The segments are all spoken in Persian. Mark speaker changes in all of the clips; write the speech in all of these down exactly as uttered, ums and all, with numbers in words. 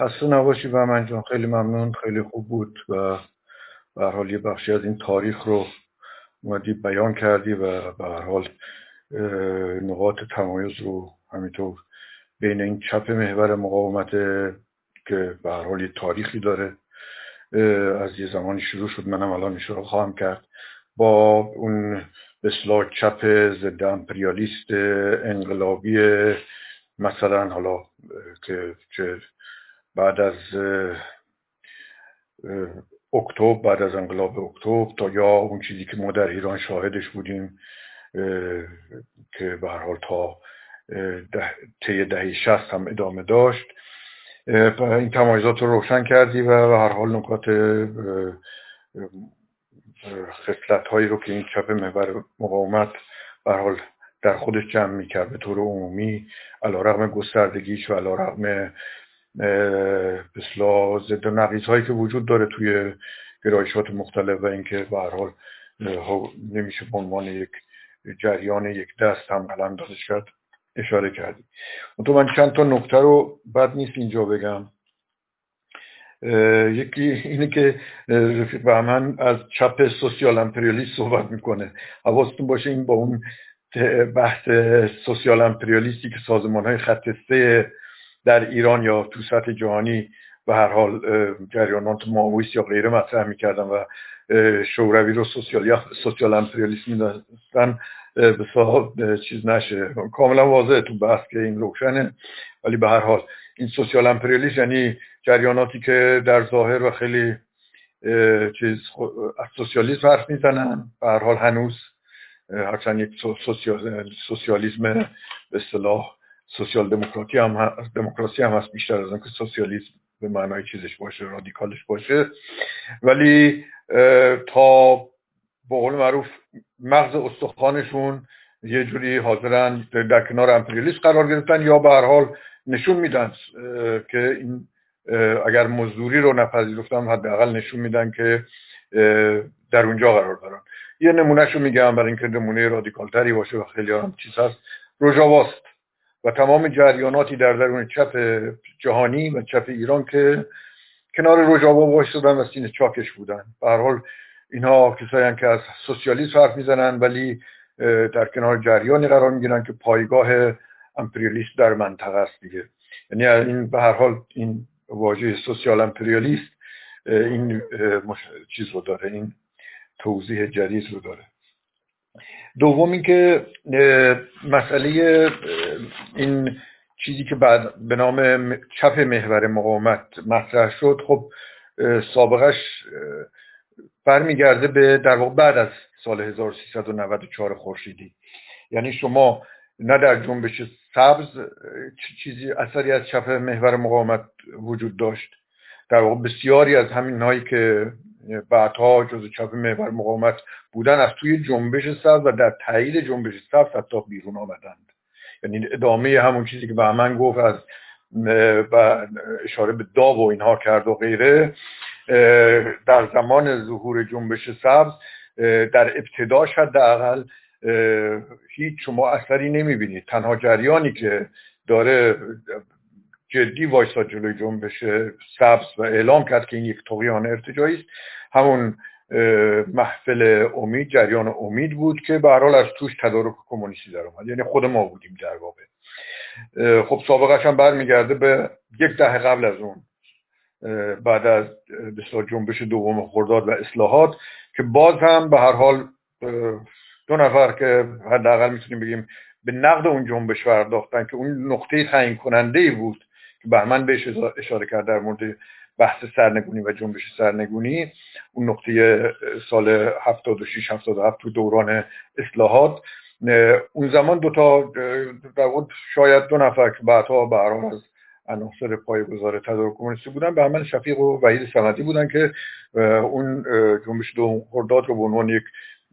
Speaker 1: خسته نباشی بهمن جان، خیلی ممنون، خیلی خوب بود و به هر حال یه بخشی از این تاریخ رو اومدی بیان کردی و به هر حال نقاط تمایز رو همینطور بین این چپ محور مقاومت که به هر حال یه تاریخی داره، از یه زمانی شروع شد، منم الان شروع خواهم کرد، با اون به اصطلاح چپ ضد امپریالیست انقلابی مثلا حالا که چه بعد از اکتبر، بعد از انقلاب اکتبر تا یا اون چیزی که ما در ایران شاهدش بودیم که به هر حال تا طی دهه شصت هم ادامه داشت. این تمایزات رو روشن کردی و به هر حال نکات خصلت هایی رو که این چپ محور مقاومت به هر حال در خودش جمع میکرد به طور عمومی، علیرغم گستردگیش و علیرغم بسلا ضد و نقیض هایی که وجود داره توی گرایشات مختلف و اینکه به هر حال نمیشه به عنوان یک جریان یک دست هم قلمدادش کرد اشاره کردی. تو من چند تا نکته رو بد نیست اینجا بگم. یکی اینه که رفیق بهمن از چپ سوسیال امپریالیست صحبت میکنه. حواستون باشه این با اون بحث سوسیال امپریالیستی که سازمان های خط سه در ایران یا تو سطح جهانی به هر حال جریانات ماویست یا غیره مطرح میکردن و شوروی رو سوسیال سوسیال امپریالیست میدونستن، به صاحب چیز نشه. کاملا واضحه تو بحث که این روشنه، ولی به هر حال این سوسیال امپریالیست یعنی جریاناتی که در ظاهر و خیلی چیز از سوسیالیسم حرف میزنن، به هر حال هنوز هرچند یک سوسیال سوسیالیسم به اصطلاح سوسیال دموکراسی هم دموکراسی هم هست، بیشتر از اینکه سوسیالیسم به معنای چیزش باشه، رادیکالش باشه، ولی تا به قول معروف مغز استخوانشون یه جوری حاضرن در کنار امپریالیسم قرار گرفتن یا به هر حال نشون میدن که این اگر مزدوری رو نپذیرفتن حداقل نشون میدن که در اونجا قرار دارن. یه نمونهشو میگم برای اینکه نمونه رادیکال تری باشه و خیلی هم چیز هست. روژاواست و تمام جریاناتی در درون چپ جهانی و چپ ایران که کنار روژاوا وایسادن و سینه چاکش بودن. به هر حال اینها کسایی هستند که از سوسیالیسم حرف میزنن ولی در کنار جریانی قرار میگیرن که پایگاه امپریالیست در منطقه است دیگه. یعنی این به هر حال این واژه سوسیال امپریالیست این چیز رو داره، این توضیح جدید رو داره. دوم این که مسئله این چیزی که بعد به نام چپ محور مقاومت مطرح شد، خب سابقش برمیگرده به در واقع بعد از سال هزار و سیصد و نود و چهار خورشیدی. یعنی شما نه در جنبش سبز چیزی اثری از چپ محور مقاومت وجود داشت، در واقع بسیاری از همین هایی که بعدها جزو چپ محور مقاومت بودن از توی جنبش سبز و در تایید جنبش سبز حتی بیرون آمدند. یعنی ادامه همون چیزی که بهمن گفت از و اشاره به داو و اینها کرد و غیره، در زمان ظهور جنبش سبز در ابتداش حداقل هیچ شما اثری نمیبینید. تنها جریانی که داره جدی وایساد جلوی جنبش سبز و اعلام کرد که این یک طغیان ارتجاعی است، همون محفل امید، جریان امید بود که به هر حال از توش تدارک کمونیستی در اومد، یعنی خود ما بودیم در واقع. خب سابقش هم برمیگرده به یک دهه قبل از اون، بعد از بسیار جنبش دوم خرداد و اصلاحات، که باز هم به هر حال دو نفر که حداقل میتونیم بگیم به نقد اون جنبش پرداختن که اون نقطه تعیین کننده بود که بهمن بهش اشاره کرد در مورد بحث سرنگونی و جنبش سرنگونی، اون نقطه سال هفتاد و شش هفتاد و هفت تو دوران اصلاحات. اون زمان دو تا در واقع شاید دو نفر که بعدها به هر حال از عناصر پایه‌گذار تدارک کمونیستی بودن، بهمن شفیق و وحید صمدی بودن که اون جنبش دوم خرداد رو به عنوان یک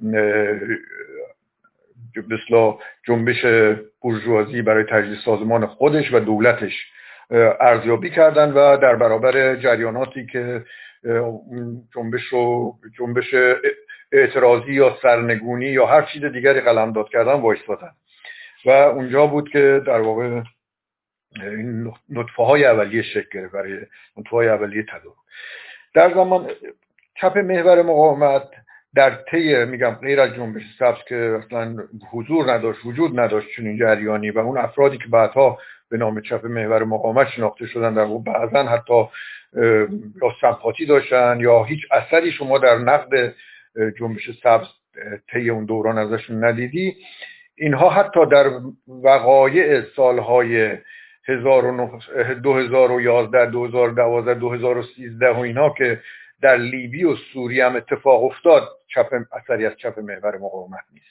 Speaker 1: بسلا جنبش بورژوازی برای تجدید سازمان خودش و دولتش ارزیابی کردن و در برابر جریاناتی که جنبش رو جنبش اعتراضی یا سرنگونی یا هر چیز دیگری قلمداد کردن وایستادن. و اونجا بود که در واقع این نطفه های اولیه شکل گرفت، برای نطفه های اولیه تدارک. در زمان چپ محور مقاومت در طی میگم غیر از جنبش سبز که اصلا حضور نداشت، وجود نداشت چنین جریانی، و اون افرادی که بعدها به نام چپ محور مقاومت شناخته شدن در واقع بعضا حتی یا سمپاتی داشتن یا هیچ اثری شما در نقد جنبش سبز طی اون دوران ازشون ندیدی. اینها حتی در وقایع سالهای دو هزار و یازده، دو هزار و دوازده، دو هزار و سیزده و اینها که در لیبی و سوریه هم اتفاق افتاد، چپ اثری از چپ محور مقاومت نیست.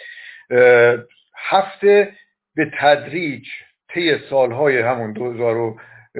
Speaker 1: هفته به تدریج طی سالهای همون دو هزار و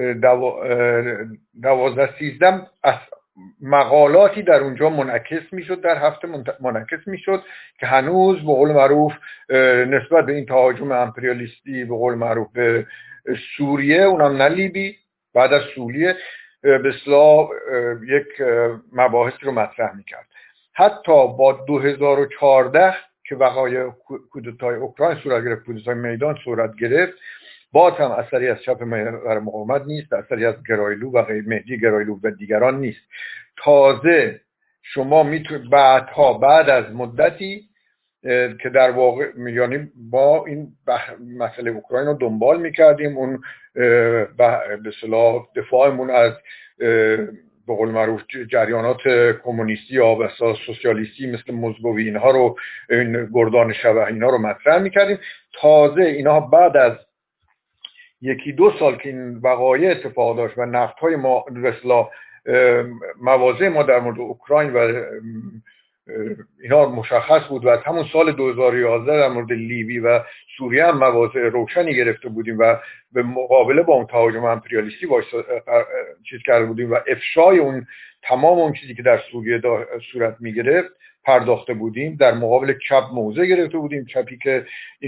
Speaker 1: دوازده سیزده مقالاتی در اونجا منعکس میشد، در هفته منعکس میشد که هنوز به قول معروف نسبت به این تهاجم امپریالیستی به قول معروف به سوریه، اونم نه لیبی، بعد از سوریه به اصطلاح یک مباحثی رو مطرح میکرد. حتی با دو هزار و چهارده که وقایع کودتای اوکراین صورت گرفت، کودتای میدان صورت گرفت، باز هم اثری از چپ محور مقاومت نیست، اثری از گرایلو و غیر مهدی گرایلو و دیگران نیست. تازه شما میتونید بعدها بعد از مدتی که در واقع یعنی با این مسئله اوکراین رو دنبال میکردیم، اون به اصطلاح دفاعمون از به قول معروف جریانات کمونیستی یا به اصطلاح سوسیالیستی مثل مزگوی اینها رو، این گردان شبح اینا رو مطرح میکردیم. تازه اینا بعد از یکی دو سال که این وقایع اتفاق داشت و نقدهای ما به اصطلاح مواضع ما در مورد اوکراین و اینا مشخص بود و از همون سال دو هزار و یازده در مورد لیبی و سوریه هم مواضع روشنی گرفته بودیم و به مقابله با اون تهاجم امپریالیستی باش چیز کرده بودیم و افشای اون تمام اون چیزی که در سوریه صورت می گرفت پرداخته بودیم. در مقابل چپ موضع گرفته بودیم، چپی که این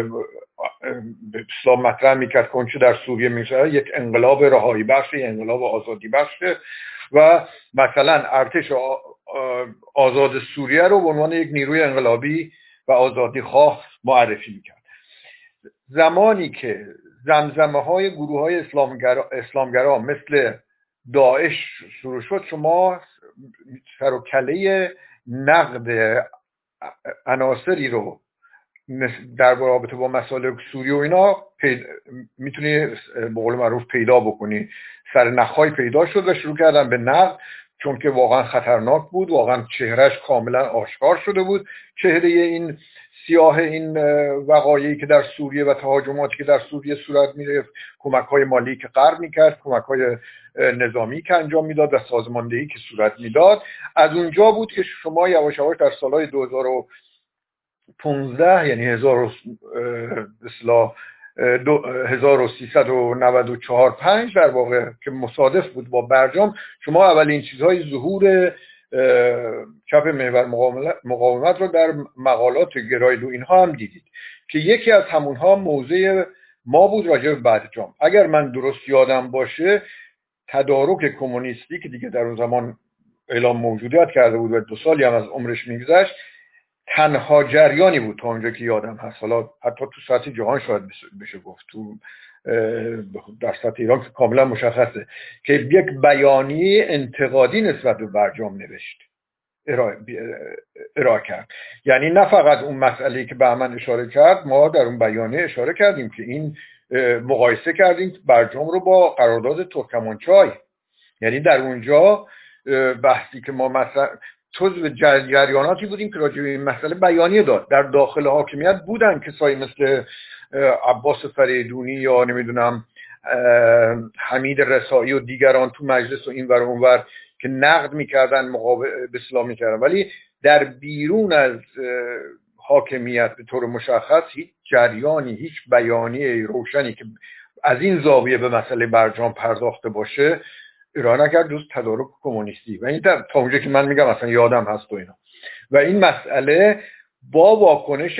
Speaker 1: اسلام مطرح میکرد که اونچه در سوریه میشه یک انقلاب رهایی بخش، یک انقلاب آزادی بخش، و مثلا ارتش آزاد سوریه رو به عنوان یک نیروی انقلابی و آزادی خواه معرفی میکرد. زمانی که زمزمه های گروه های اسلامگرا, اسلامگرا مثل داعش شروع شد، شما سر و کله نقد عناصری رو در رابطه با مسائل سوریه و اینا میتونی به قول معروف پیدا بکنی. سر نخهای پیدا شد و شروع کردن به نقد، چون که واقعا خطرناک بود، واقعا چهرهش کاملا آشکار شده بود، چهره این سیاه این وقایعی که در سوریه و تهاجماتی که در سوریه صورت می‌گرفت، کمک‌های مالی که غرب می‌کرد، کمک‌های نظامی که انجام میداد و سازماندهی که صورت میداد. از اونجا بود که شما یواش یواش در سالهای دو هزار و پانزده یعنی هزار و سیصد و نود و چهار پنج در واقع که مصادف بود با برجام، شما اولین چیزهای ظهور چپ محور مقاومت رو در مقالات گرایلو اینها هم دیدید که یکی از همونها موضع ما بود راجع به برجام. اگر من درست یادم باشه، تدارک کمونیستی که دیگه در اون زمان اعلام موجودیت کرده بود و دو سالی هم از عمرش میگذشت، تنها جریانی بود تا اونجا که یادم هست، حالا حتی تو سطح جهان شاید بشه گفت، تو در سطح ایران که کاملا مشخصه، که یک بیانیه انتقادی نسبت به برجام نوشت، ارائه, ارائه کرد. یعنی نه فقط اون مسئله که به من اشاره کرد، ما در اون بیانیه اشاره کردیم که این مقایسه کردیم برجام رو با قرارداد ترکمانچای. یعنی در اونجا بحثی که ما مثلا جزو جریاناتی بودیم که راجع به این مسئله بیانیه داد. در داخل حاکمیت بودن کسایی مثل عباس فریدونی یا نمیدونم حمید رسایی و دیگران تو مجلس و این ور اون ور که نقد میکردن، مقابل به اصلاح میکردن، ولی در بیرون از حاکمیت به طور مشخص هیچ جریانی، هیچ بیانیه روشنی که از این زاویه به مسئله برجام پرداخته باشه ارائه نکرد، جز تدارک کمونیستی. و این تا اونجا که من میگم اصلا یادم هست و اینا. و این مسئله با واکنش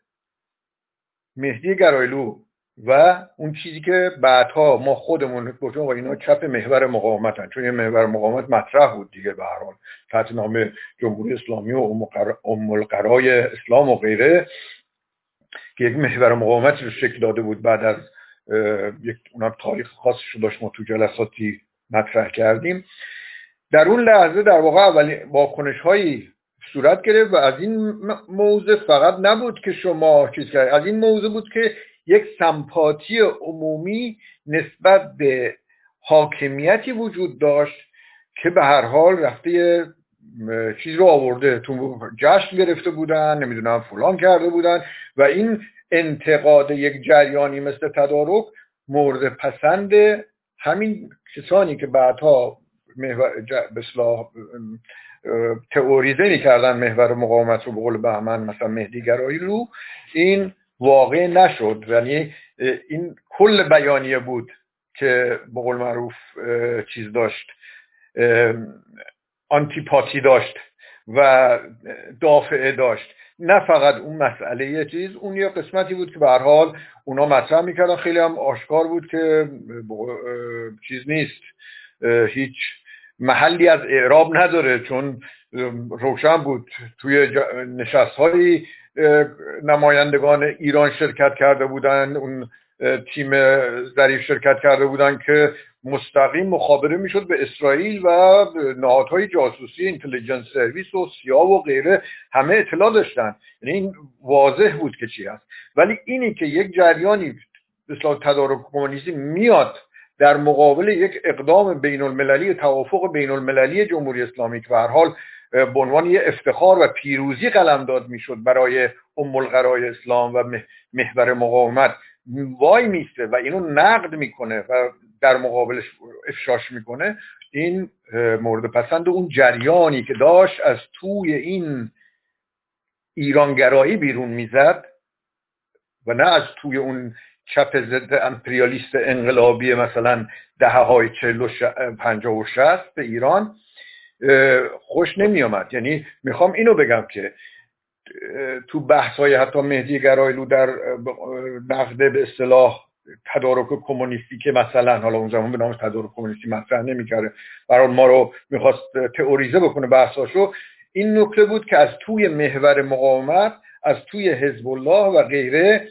Speaker 1: مهدی گرایلو و اون چیزی که بعدها ما خودمون گفتیم و اینا چپ محور مقاومتن، چون یه محور مقاومت مطرح بود دیگه به هر حال تحت نام جمهوری اسلامی و ام القرای اسلام و غیره، که یک محور مقاومت رو شکل داده بود بعد از یک اونم تاریخ خاصش داشت، ما تو جلساتی مطرح کردیم. در اون لحظه در واقع اولین واکنش هایی صورت گرفت و از این موضوع فقط نبود که شما چیز کرد، از این موضوع بود که یک سمپاتی عمومی نسبت به حاکمیتی وجود داشت که به هر حال رفته چیز رو آورده، تو جشن گرفته بودن، نمیدونم فلان کرده بودن و این انتقاد یک جریانی مثل تدارک مورد پسند همین کسانی که بعدها به اصطلاح تئوریزه می‌کردن محور مقاومت رو، به قول بهمن مثلا مهدی گرایی رو، این واقع نشد. یعنی این کل بیانیه بود که به قول معروف چیز داشت، آنتیپاتی داشت و دافعه داشت، نه فقط اون مسئله چیز. اون یه قسمتی بود که به هر حال اونا مطرح میکردن، خیلی هم آشکار بود که چیز نیست، هیچ محلی از اعراب نداره، چون روشن بود توی نشست‌های نمایندگان ایران شرکت کرده بودن، اون تیم ظریف شرکت کرده بودن که مستقیم مخابره میشد به اسرائیل و نهادهای جاسوسی، اینتلیجنس سرویس و سیا و غیره، همه اطلاع داشتن. یعنی این واضح بود که چی هست. ولی اینی که یک جریانی مثل تدارک کمونیستی میاد در مقابل یک اقدام بین المللی، توافق بین المللی جمهوری اسلامی که به هر حال به عنوان یه افتخار و پیروزی قلمداد میشد برای ام القرای اسلام و محور مقاومت، وای میسته و اینو نقد میکنه و در مقابلش افشاش میکنه، این مورد پسند اون جریانی که داشت از توی این ایرانگرایی بیرون میزد و نه از توی اون چپ ضد امپریالیست انقلابی مثلا دهه های چهل و پنجاه و شصت به ایران خوش نمی آمد. یعنی میخوام اینو بگم که تو بحث های حتی مهدی گرایلو در نقد به اصطلاح تدارک کمونیستی که مثلا حالا اون زمان به نام تدارک کمونیستی مطرح نمی‌کرده، برای ما رو میخواست تئوریزه بکنه بحثاشو، این نکته بود که از توی محور مقاومت، از توی حزب الله و غیره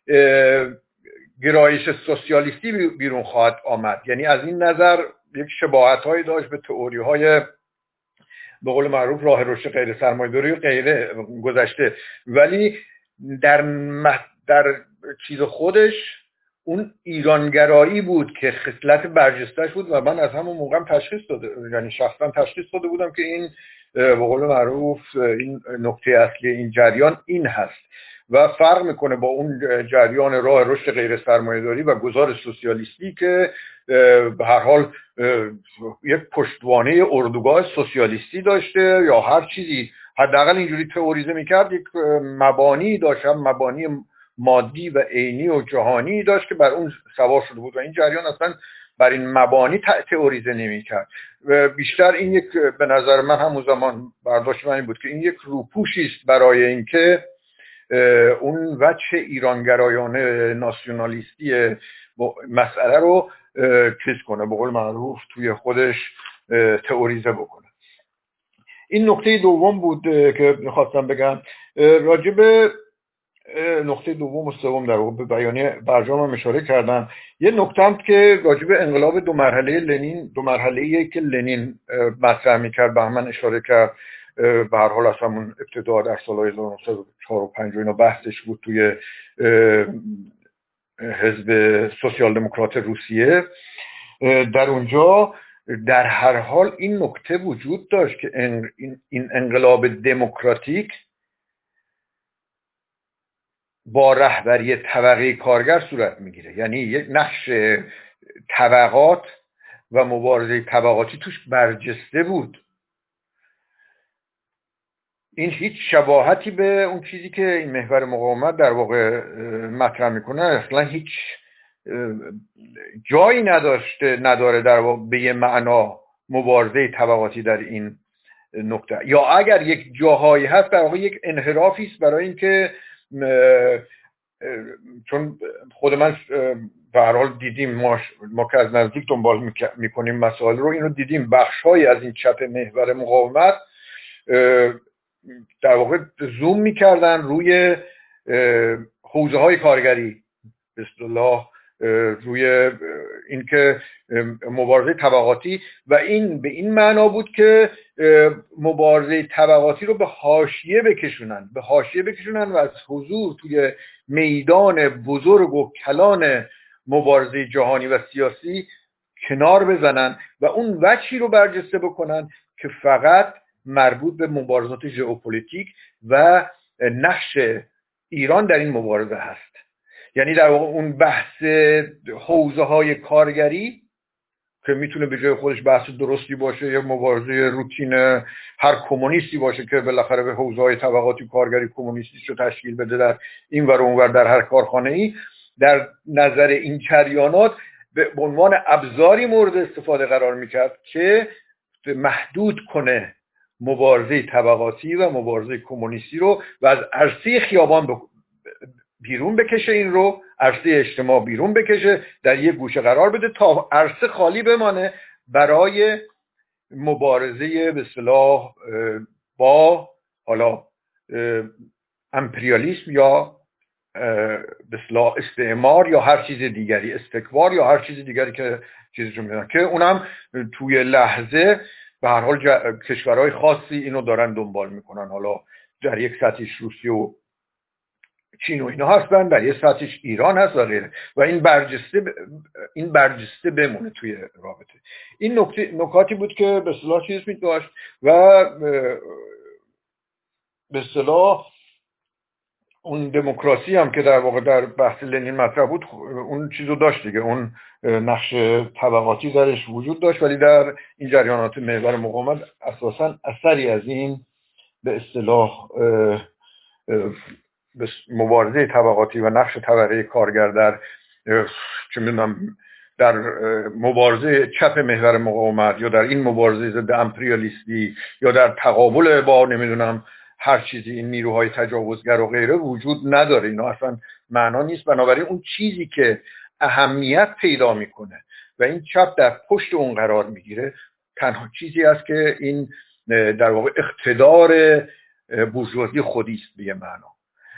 Speaker 1: گرایش سوسیالیستی بیرون خواهد آمد. یعنی از این نظر یک شباهت‌هایی داشت به تئوری‌های به قول معروف راه رشد غیر سرمایه‌داری و غیره گذشته، ولی در مح... در چیز خودش اون ایرانگرایی بود که خصلت برجسته‌اش بود و من از همون موقع تشخیص داده، یعنی شخصا تشخیص داده بودم که این به قول معروف این نکته اصلی این جریان این هست و فرق میکنه با اون جریان راه رشد غیر سرمایه‌داری و گذار سوسیالیستی که به هر حال یک پشتوانه اردوگاه سوسیالیستی داشته یا هر چیزی، حداقل اینجوری تئوریزه میکرد، یک مبانی داشت، مبانی مادی و عینی و جهانی داشت که بر اون سوار شده بود و این جریان اصلا بر این مبانی تئوریزه نمیکرد. بیشتر این یک به نظر من همون زمان برداشت من این بود که این یک روپوشی است برای اینکه اون وجه ایرانگرایانه ناسیونالیستی مسئله رو چیز کنه، به قول معروف توی خودش تئوریزه بکنه. این نکته دوم بود که میخواستم بگم. راجب نقطه دوم و سوم در واقع به بیانیه برجام اشاره کردم. یه نکته هم که راجب انقلاب دو مرحله لنین، دو مرحله‌ای که لنین مطرح می‌کرد به من اشاره کرد. به هر حال از همون ابتدا در سال‌های هزار و نهصد و چهار و پنج اینا بحثش بود توی حزب سوسیال دموکرات روسیه. در اونجا در هر حال این نکته وجود داشت که این انقلاب دموکراتیک با رهبری طبقه کارگر صورت میگیره، یعنی یک نقش طبقات و مبارزه طبقاتی توش برجسته بود. این هیچ شباهتی به اون چیزی که این محور مقاومت در واقع مطرح میکنه اصلا هیچ جایی نداشته، نداره در واقع به یه معنا مبارزه طبقاتی در این نکته، یا اگر یک جاهایی هست در واقع یک انحرافی است برای اینکه چون خود من به هر حال دیدیم، ما ما که از نزدیک دنبال میکنیم مسائل رو، اینو دیدیم بخش‌هایی از این چپ محور مقاومت در واقع زوم میکردن روی حوزه‌های کارگری، به اصطلاح روی اینکه مبارزه طبقاتی، و این به این معنا بود که مبارزه طبقاتی رو به حاشیه بکشونن به حاشیه بکشونن و از حضور توی میدان بزرگ و کلان مبارزه جهانی و سیاسی کنار بزنن و اون وجهی رو برجسته بکنن که فقط مربوط به مبارزات ژئوپلیتیک و نقش ایران در این مبارزه هست. یعنی در واقع اون بحث حوزه های کارگری که میتونه به جای خودش بحث درستی باشه یا مبارزه روتین هر کمونیستی باشه که بالاخره به حوزه های طبقاتی کارگری کمونیستی رو تشکیل بده در این ور اون ور در هر کارخانه ای، در نظر این جریانات به عنوان ابزاری مورد استفاده قرار میکرد که محدود کنه مبارزه طبقاتی و مبارزه کمونیستی رو و از عرصه خیابان بیرون بکشه، این رو عرصه اجتماع بیرون بکشه، در یک گوشه قرار بده تا عرصه خالی بمانه برای مبارزه به اصطلاح با حالا امپریالیسم یا به اصطلاح استعمار یا هر چیز دیگری، استکبار یا هر چیز دیگری که چیزشو میدونن، که اونم توی لحظه به هر حال ج... کشورهای خاصی اینو دارن دنبال میکنن. حالا در یک سطحش روسیه و چین و اینا هستن، در یک سطحش ایران هست و غیره، و این برجسته ب... این برجسته بمونه توی رابطه. این نکته نکاتی بود که به اصطلاح چیز می‌داشت و به اصطلاح اون دموکراسی هم که در واقع در بحث لنین مطرح بود اون چیزو داشت دیگه، اون نقش طبقاتی درش وجود داشت، ولی در این جریانات محور مقاومت اساساً اثری از این به اصطلاح مبارزه طبقاتی و نقش طبقه کارگر در چه میدونم در مبارزه چپ محور مقاومت یا در این مبارزه ضد امپریالیستی یا در تقابل با نمیدونم هر چیزی این نیروهای تجاوزگر و غیره وجود نداره. اینا اصلا معنا نیست. بنابراین اون چیزی که اهمیت پیدا میکنه و این چپ در پشت اون قرار میگیره تنها چیزی است که این در واقع اقتدار بورژوازی خودی است. به معنا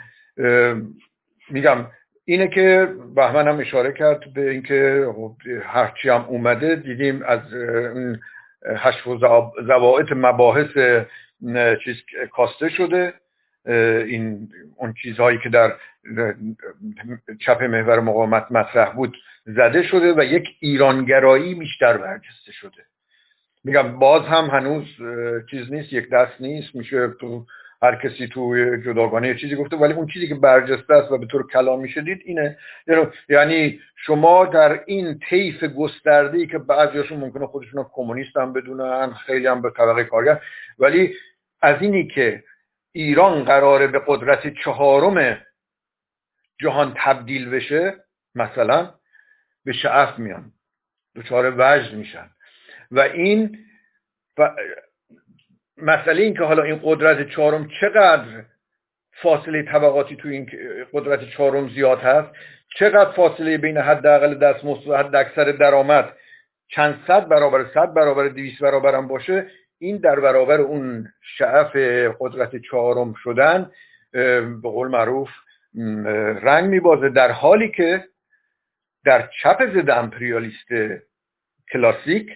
Speaker 1: میگم اینه که بهمن هم اشاره کرد به اینکه هرچی هم اومده دیدیم از حشو و ضوابط مباحث چیز کاسته شده، این اون چیزهایی که در چپ محور مقاومت مطرح بود زده شده و یک ایرانگرایی بیشتر برجسته شده. میگم باز هم هنوز چیز نیست، یک دست نیست، میشه تو هر کسی تو جداگانه چیزی گفته، ولی اون چیزی که برجسته است و به طور کلامی شدید اینه. یعنی شما در این طیف گسترده‌ای که بعضیاشون ممکنه خودشون کمونیست هم بدونن، خیلی هم به طبقه کارگر، ولی از اینی که ایران قراره به قدرت چهارم جهان تبدیل بشه مثلا به شعف میان، دچار وجد میشن و این و مسئله این که حالا این قدرت چهارم چقدر فاصله طبقاتی تو این قدرت چهارم زیاد هست، چقدر فاصله بین حداقل دستمزد و حد اکثر درآمد چند صد برابر صد برابر دویست برابر هم باشه، این در برابر اون شعف قدرت چهارم شدن به قول معروف رنگ میبازه، در حالی که در چپ ضد امپریالیست کلاسیک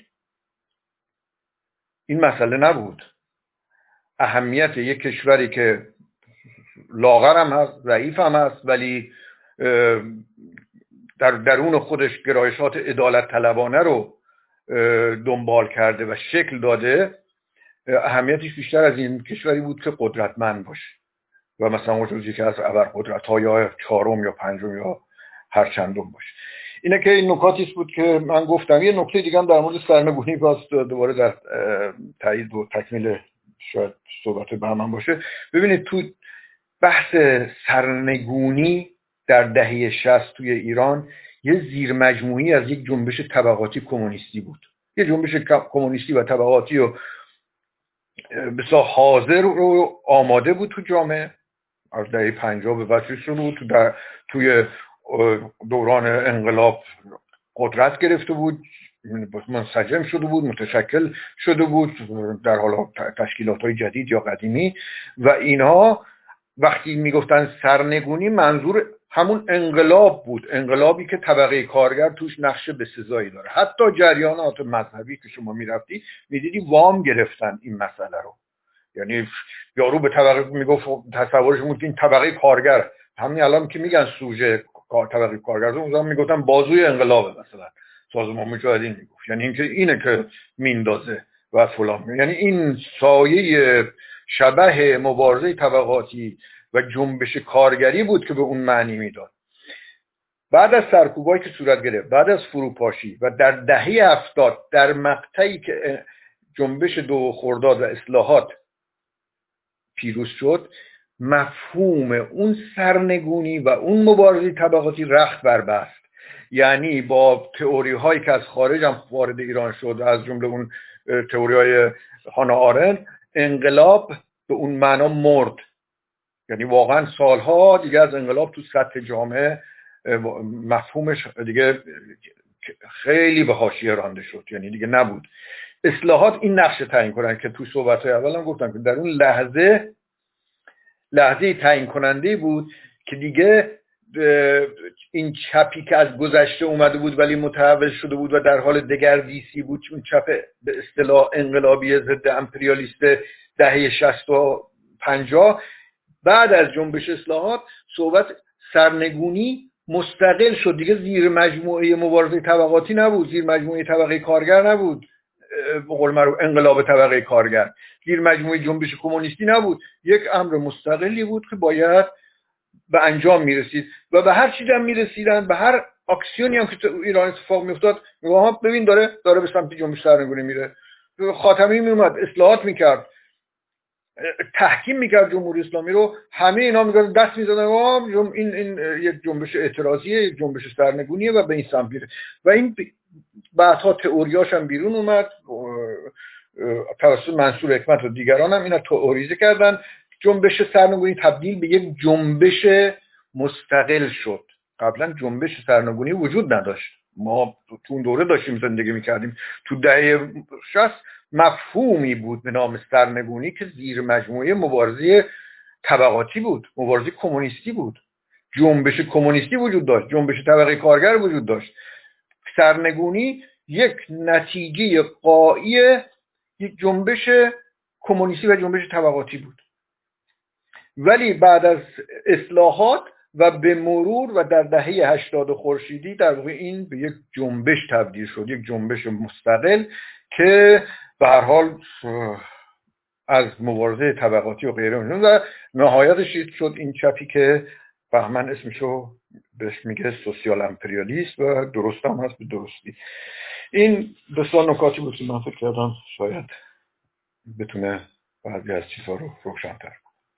Speaker 1: این مسئله نبود. اهمیت یک کشوری که لاغر هم هست، ضعیف هم هست، ولی در درون خودش گرایشات عدالت طلبانه رو دنبال کرده و شکل داده، اهمیتش بیشتر از این کشوری بود که قدرتمند باشه و مثلا وجودی که از ابرقدرت ها یا چهارم یا پنجم یا هر چندم باشه. اینه که این نکاتی بود که من گفتم. یه نکته دیگه هم در مورد سرنگونی باز دوباره در تایید و تکمیل شاید صحبت به من باشه. ببینید تو بحث سرنگونی در دهه شصت توی ایران یه زیر مجموعی از یک جنبش طبقاتی کمونیستی بود. یه جنبش کمونیستی و طبقاتی و بسیار حاضر رو آماده بود تو جامعه از دهه پنجاه به بعد شروع بود، تو در توی دوران انقلاب قدرت گرفته بود، منسجم شده بود، متشکل شده بود در حالا تشکیلات‌های جدید یا قدیمی، و اینها وقتی میگفتن سرنگونی منظور همون انقلاب بود، انقلابی که طبقه کارگر توش نقش بسزایی داره. حتی جریانات مذهبی که شما میرفتی میدیدی وام گرفتن این مسئله رو. یعنی یارو به طبقه میگفت تصورش بود این طبقه کارگر، همین الان که میگن سوژه طبقه کارگر، اون زمان میگفتن بازوی انقلابه مثلا سازمان مجاهدین میگفت، یعنی اینکه اینه که میندازه و فلان. یعنی این سایه شبه مبارزه طبقاتی و جنبش کارگری بود که به اون معنی میداد. بعد از سرکوبایی که صورت گرفت، بعد از فروپاشی و در دهه هفتاد در مقطعی که جنبش دو خرداد و اصلاحات پیروز شد، مفهوم اون سرنگونی و اون مبارزه طبقاتی رخت بربست. یعنی با تئوری هایی که از خارج هم وارد ایران شد، از جمله اون تئوری های هانا آرنت، انقلاب به اون معنا مرد. یعنی واقعا سالها دیگه از انقلاب تو سطح جامعه مفهومش دیگه خیلی به حاشیه رانده شد، یعنی دیگه نبود. اصلاحات این نقش تعیین کنن که تو صحبت‌های اول هم گفتم که در اون لحظه لحظه تعیین کننده بود که دیگه این چپی که از گذشته اومده بود ولی متحول شده بود و در حال دگردیسی بود، اون چپ به اصطلاح انقلابی ضد امپریالیست دهه شصت و پنجاه، بعد از جنبش اصلاحات صحبت سرنگونی مستقل شد، دیگه زیر مجموعه مبارزه طبقاتی نبود، زیر مجموعه طبقه کارگر نبود، به قول معروف انقلاب طبقه کارگر، زیر مجموعه جنبش کمونیستی نبود، یک امر مستقلی بود که باید به انجام میرسید و به هر چیزی هم میرسیدن، به هر اکسیونی هم که تو ایران اتفاق میافتاد میگم ببین داره داره به سمت جنبش سرنگونی میره. خاتمی میومد اصلاحات میکرد، تحکیم میکرد جمهوری اسلامی رو، همه اینا میگن دست میزدن این این یک جنبش اعتراضیه، یک جنبش سرنگونیه و به این سمت میره. و این بعدها تئوریاش هم بیرون اومد توسط منصور حکمت و دیگران هم اینا تئوریزه کردن. جنبش سرنگونی تبدیل به یک جنبش مستقل شد. قبلا جنبش سرنگونی وجود نداشت، ما تو اون دوره داشتیم زندگی میکردیم. تو دهه شصت مفهومی بود به نام سرنگونی که زیر مجموعه مبارزه طبقاتی بود، مبارزه کمونیستی بود، جنبش کمونیستی وجود داشت، جنبش طبقه کارگر وجود داشت. سرنگونی یک نتیجه غایی یک جنبش کمونیستی و جنبش طبقاتی بود. ولی بعد از اصلاحات و به مرور و در دهه هشتاد خورشیدی در واقع این به یک جنبش تبدیل شد، یک جنبش مستقل که به هر حال از مبارزه طبقاتی و غیره و نهایتش شد این چپی که بهمن اسمشو بهش میگه سوسیال امپریالیست و درست هم هست به درستی. این بسیار نکاتی بود که من فکر کردم شاید بتونه بعضی از چیزها رو روشن‌تر.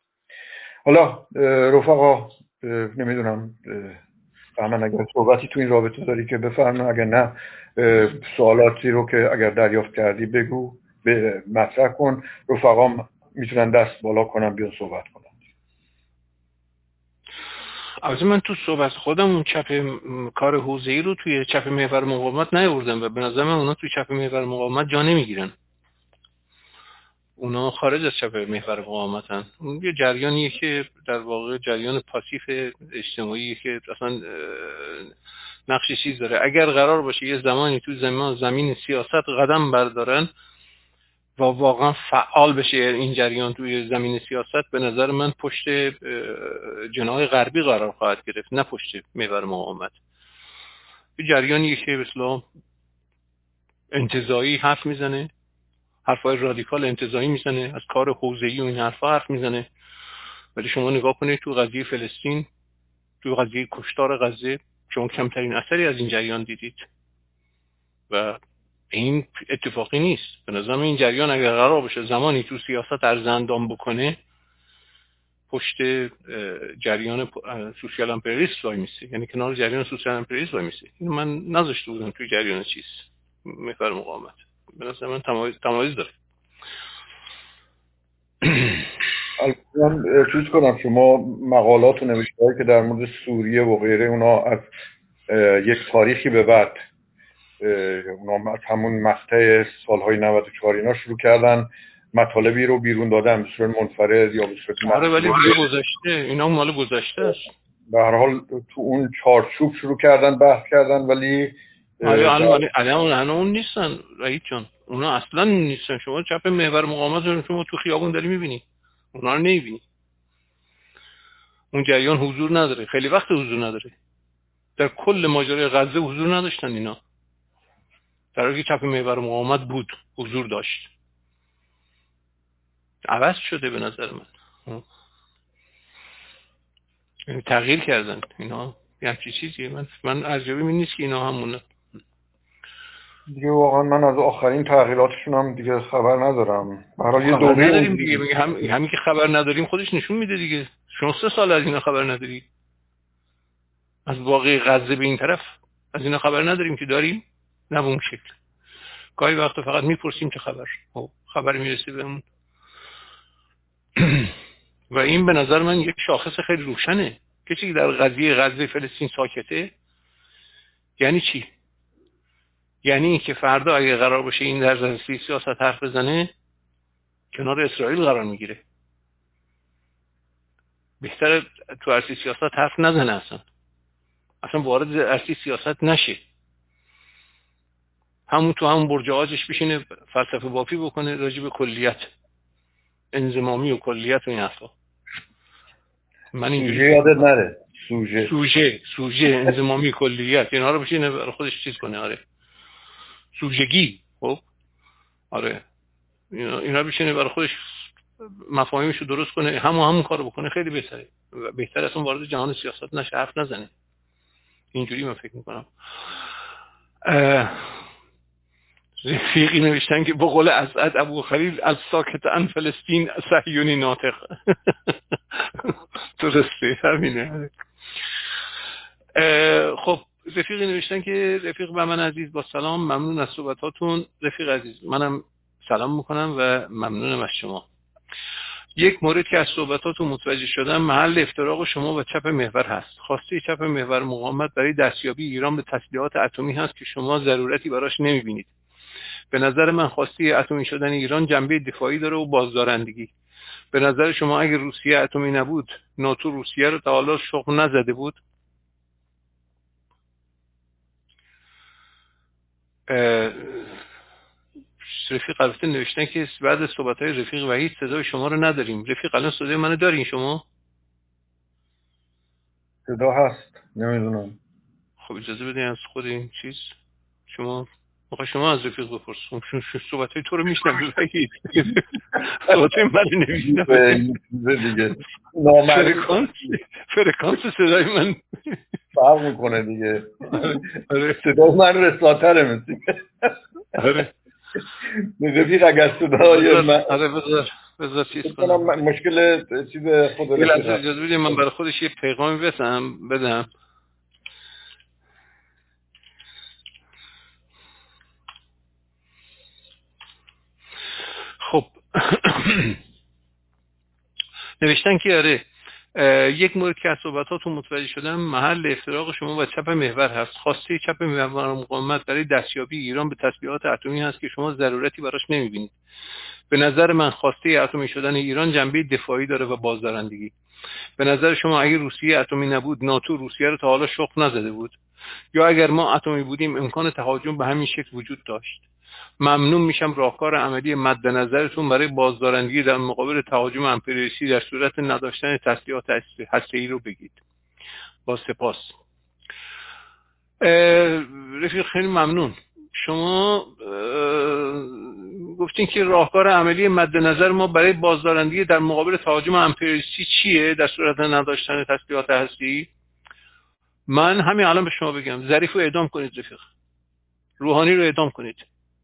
Speaker 1: حالا رفقا نمیدونم بهمن اگر صحبتی تو این رابطه داری که بفرما، اگر نه سوالاتی رو که اگر دریافت کردی بگو به مطرح کن، رفقا میتونن دست بالا کنن بیان صحبت کنن.
Speaker 2: البته من تو صحبت خودم اون چپ کار حوزه‌ای رو توی چپ محور مقاومت نیاوردم و به نظر من اونا توی چپ محور مقاومت جا نمیگیرن، اونا خارج از چپ محور مقاومتن. اون یه جریانیه که در واقع جریان پاسیف اجتماعیه که اصلا نقشی چیز داره. اگر قرار باشه یه زمانی تو زمین زمین سیاست قدم بردارن و واقعا فعال بشه این جریان توی زمین سیاست، به نظر من پشت جناح غربی قرار خواهد گرفت، نه پشت محور مقاومت. یه جریانیه که به اصطلاح انتزاعی حرف میزنه، حرفای رادیکال انتزاعی میزنه، از کار حوزه‌ای و این حرفا حرف میزنه. ولی شما نگاه کنید تو قضیه فلسطین، تو قضیه کشتار غزه، شما کمترین اثری از این جریان دیدید و این اتفاقی نیست. به نظرم این جریان اگر قرار باشه زمانی تو سیاست ارزندام بکنه، پشت جریان سوسیال امپریالیست وای میسه، یعنی کنار جریان سوسیال امپریالیست وای میسه. اینو من نذاشته بودم توی جریان چیز محور مقاومت. به نظر من تمایز تمایز داره.
Speaker 1: الان چیز کنم شما مقالات و نوشته‌هایی که در مورد سوریه و غیره اونا از یک تاریخی به بعد اونا از همون مقطع سالهای نود و چهار اینا شروع کردن مطالبی رو بیرون دادن به صورت منفرد یا به صورت
Speaker 2: آره ولی دیگه گذشته، اینا مال گذشته است.
Speaker 1: به هر حال تو اون چارچوب شروع کردن بحث کردن، ولی
Speaker 2: آره الان الان الان اون نیستن رئیس جان، اونا اصلا نیستن. شما چپ محور مقاومت شما تو خیابون داری میبینی، اونا رو نمیبینی. اون جریان حضور نداره، خیلی وقت حضور نداره. در کل ماجرای غزه حضور نداشتن اینا، در حالی که چپ محور مقاومت بود، حضور داشت. عوض شده به نظر من، یعنی تغییر کردن اینا. یه همچی چیزیه. من من عجبی من نیست که اینا همونه
Speaker 1: دیگه. واقعا من از آخرین تغییراتشون هم دیگه خبر ندارم. برای یه دوره
Speaker 2: نداریم دیگه. میگه هم همین که خبر نداریم خودش نشون میده دیگه. شما سه سال از اینا خبر نداری، از واقع غزه به این طرف از اینا خبر نداریم که داریم، نه به اون شکل. گاهی وقتا فقط میپرسیم چه خبر، خبر میرسه بهمون. و این به نظر من یک شاخص خیلی روشنه. کسی که در قضیه غزه فلسطین ساکته یعنی چی؟ یعنی این که فردا اگه قرار باشه این در عرصه سیاست حرف بزنه کنار اسرائیل قرار میگیره. بهتره تو عرصه سیاست حرف نزنه، اصلا اصلا وارد عرصه سیاست نشه. همون تو همون برج آجش بشینه فلسفه بافی بکنه راجع به کلیت انضمامی و کلیت و این حرفا. من اینجوری
Speaker 1: یادت نره سوژه
Speaker 2: سوژه سوژه انضمامی کلیت اینا رو بشینه برای خودش چیز کنه. آره سوژگی. خب آره اینا اینا بشینه برای خودش مفاهیمش رو درست کنه، همون همون کارو بکنه، خیلی بهتره. بهتره اصلا وارد جهان سیاست نشه، حرف نزنه. اینجوری من فکر میکنم. رفیقی نوشتن که به قول اسعد ابو خلیل از ساکت ان فلسطین صهیونی ناطق. درسته همینه. خب رفیقی نوشتن که رفیق به من عزیز با سلام، ممنون از صحبتاتون. رفیق عزیز منم سلام میکنم و ممنونم از شما. یک مورد که از صحبتاتون متوجه شدم محل افتراق شما و چپ محور هست. خواسته چپ محور مقاومت برای دستیابی ایران به تسلیحات اتمی هست که شما ضرورتی براش نمیبینید. به نظر من خواسته اتمی شدن ایران جنبه دفاعی داره و بازدارندگی. به نظر شما اگه روسیه اتمی نبود ناتو روسیه رو تا حالا شخم نزده بود؟ رفیق البته نوشتن که بعد از صحبت‌های رفیق وحید صدای شما رو نداریم. رفیق الان صدای منو دارین شما؟
Speaker 1: صدا هست نمیدونم.
Speaker 2: خب اجازه بدین از خود این چیز شما آقا شما از رفیق بپرس. چون صحبت‌های تو رو میشنم وحید. صحبت‌های منو نمیشنم
Speaker 1: دیگه.
Speaker 2: فرکانس فرکانس صدای من
Speaker 1: فرق میکنه دیگه. صدای من رساتره مثل. آره. رفیق اگر صدای من
Speaker 2: آره بذار بذار چیز
Speaker 1: کنم مشکل چیز خود
Speaker 2: رفیق. اجازه بدید من برای خودش یه پیغامی بسم بدم. خب نوشتن که آره یک مورد که از صحبتاتون متوجه شدم محل افتراق شما و چپ محور هست. خواسته چپ محور مقاومت برای دستیابی ایران به تسلیحات اتمی هست که شما ضرورتی براش نمیبینید. به نظر من خواسته اتمی شدن ایران جنبه دفاعی داره و بازدارندگی. به نظر شما اگه روسیه اتمی نبود ناتو روسیه رو تا حالا شخم نزده بود؟ یا اگر ما اتمی بودیم امکان تهاجم به همین شکل وجود داشت؟ ممنون میشم راهکار عملی مد نظرتون برای بازدارندگی در مقابل تهاجم امپریالیستی در صورت نداشتن تسلیحات هسته‌ای رو بگید. با سپاس. رفیق خیلی ممنون. شما گفتین که راهکار عملی مد نظر ما برای بازدارندگی در مقابل تهاجم امپریالیستی چیه در صورت نداشتن تسلیحات هسته‌ای؟ من همین الان به شما بگم ظریف رو اعدام کنید رفیق. روحانی رو اعدام کنید.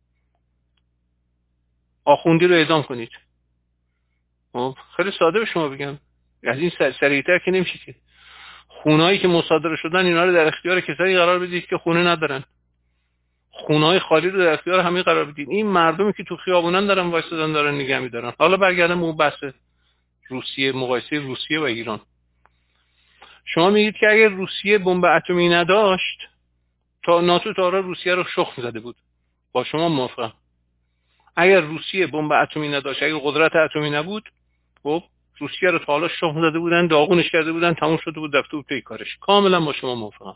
Speaker 2: آخوندی رو اعدام کنید. خیلی ساده به شما بگم. از این سریعتر که نمیشه که. خونهایی که مصادره شدن اینا رو در اختیار کسایی قرار بدید که خونه ندارن. خونه‌های خالی رو در اختیار همه قرار بدید. این مردمی که تو خیابونن دارن وایسادن دارن نگه می‌دارن. حالا برگردم اون بحث روسیه، مقایسه روسیه و ایران. شما میگید که اگر روسیه بمب اتمی نداشت تا ناتو تا روسیه رو شخم زده بود. با شما موافقم. اگر روسیه بمب اتمی نداشت، اگر قدرت اتمی نبود، خب روسیه رو تا حالا شخم زده بودن، داغونش کرده بودن، تموم شده بود، رفته بود پی کارش. کاملا با شما موافقم.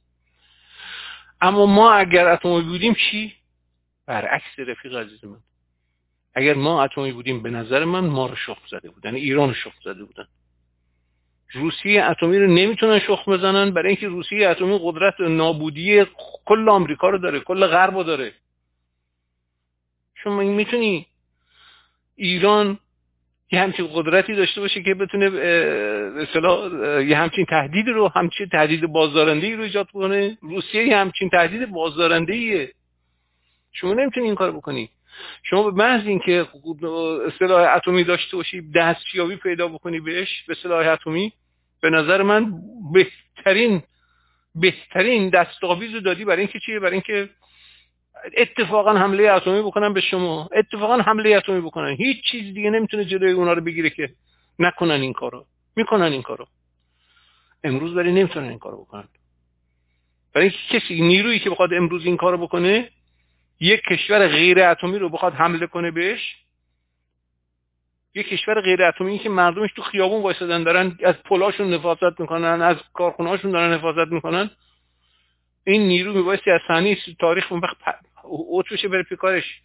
Speaker 2: اما ما اگر اتمی بودیم چی؟ برعکس رفیق عزیز من. اگر ما اتمی بودیم به نظر من ما رو شخم زده بودن، ایران رو شخم زده بودن. روسیه اتمی رو نمیتونن شخم بزنن برای اینکه روسیه اتمی قدرت نابودی کل آمریکا رو داره، کل غرب رو داره. شما میتونی ایران یه همچین قدرتی داشته باشه که بتونه به اصطلاح یه همچین تهدید رو، همچین تهدید بازدارنده‌ای رو ایجاد کنه؟ روسیه یه همچین تهدید بازدارنده‌ایه. شما نمیتونی این کار بکنی. شما به محض اینکه سلاح اتمی داشته باشی، دستیابی پیدا بکنی بهش، به سلاح اتمی، به نظر من بهترین بهترین دستاویز رو دادی برای اینکه چیه؟ برای اینکه اتفاقا حمله اتمی بکنن به شما، اتفاقا حمله اتمی بکنن. هیچ چیز دیگه نمیتونه جلوی اونا رو بگیره که نکنن این کارو. میکنن این کارو. امروز ولی نمیتونن این کارو بکنن. برای اینکه کسی نیرویی که بخواد امروز این کارو بکنه، یک کشور غیر اتمی رو بخواد حمله کنه بهش، یک کشور غیر اتمی که مردمش تو خیابون وایسادن دارن از پلاشون حفاظت میکنن، از کارخونه‌هاشون دارن حفاظت میکنن، این نیرو میبایستی از صحنه تاریخ اون وقت اوت بشه بره پیکارش.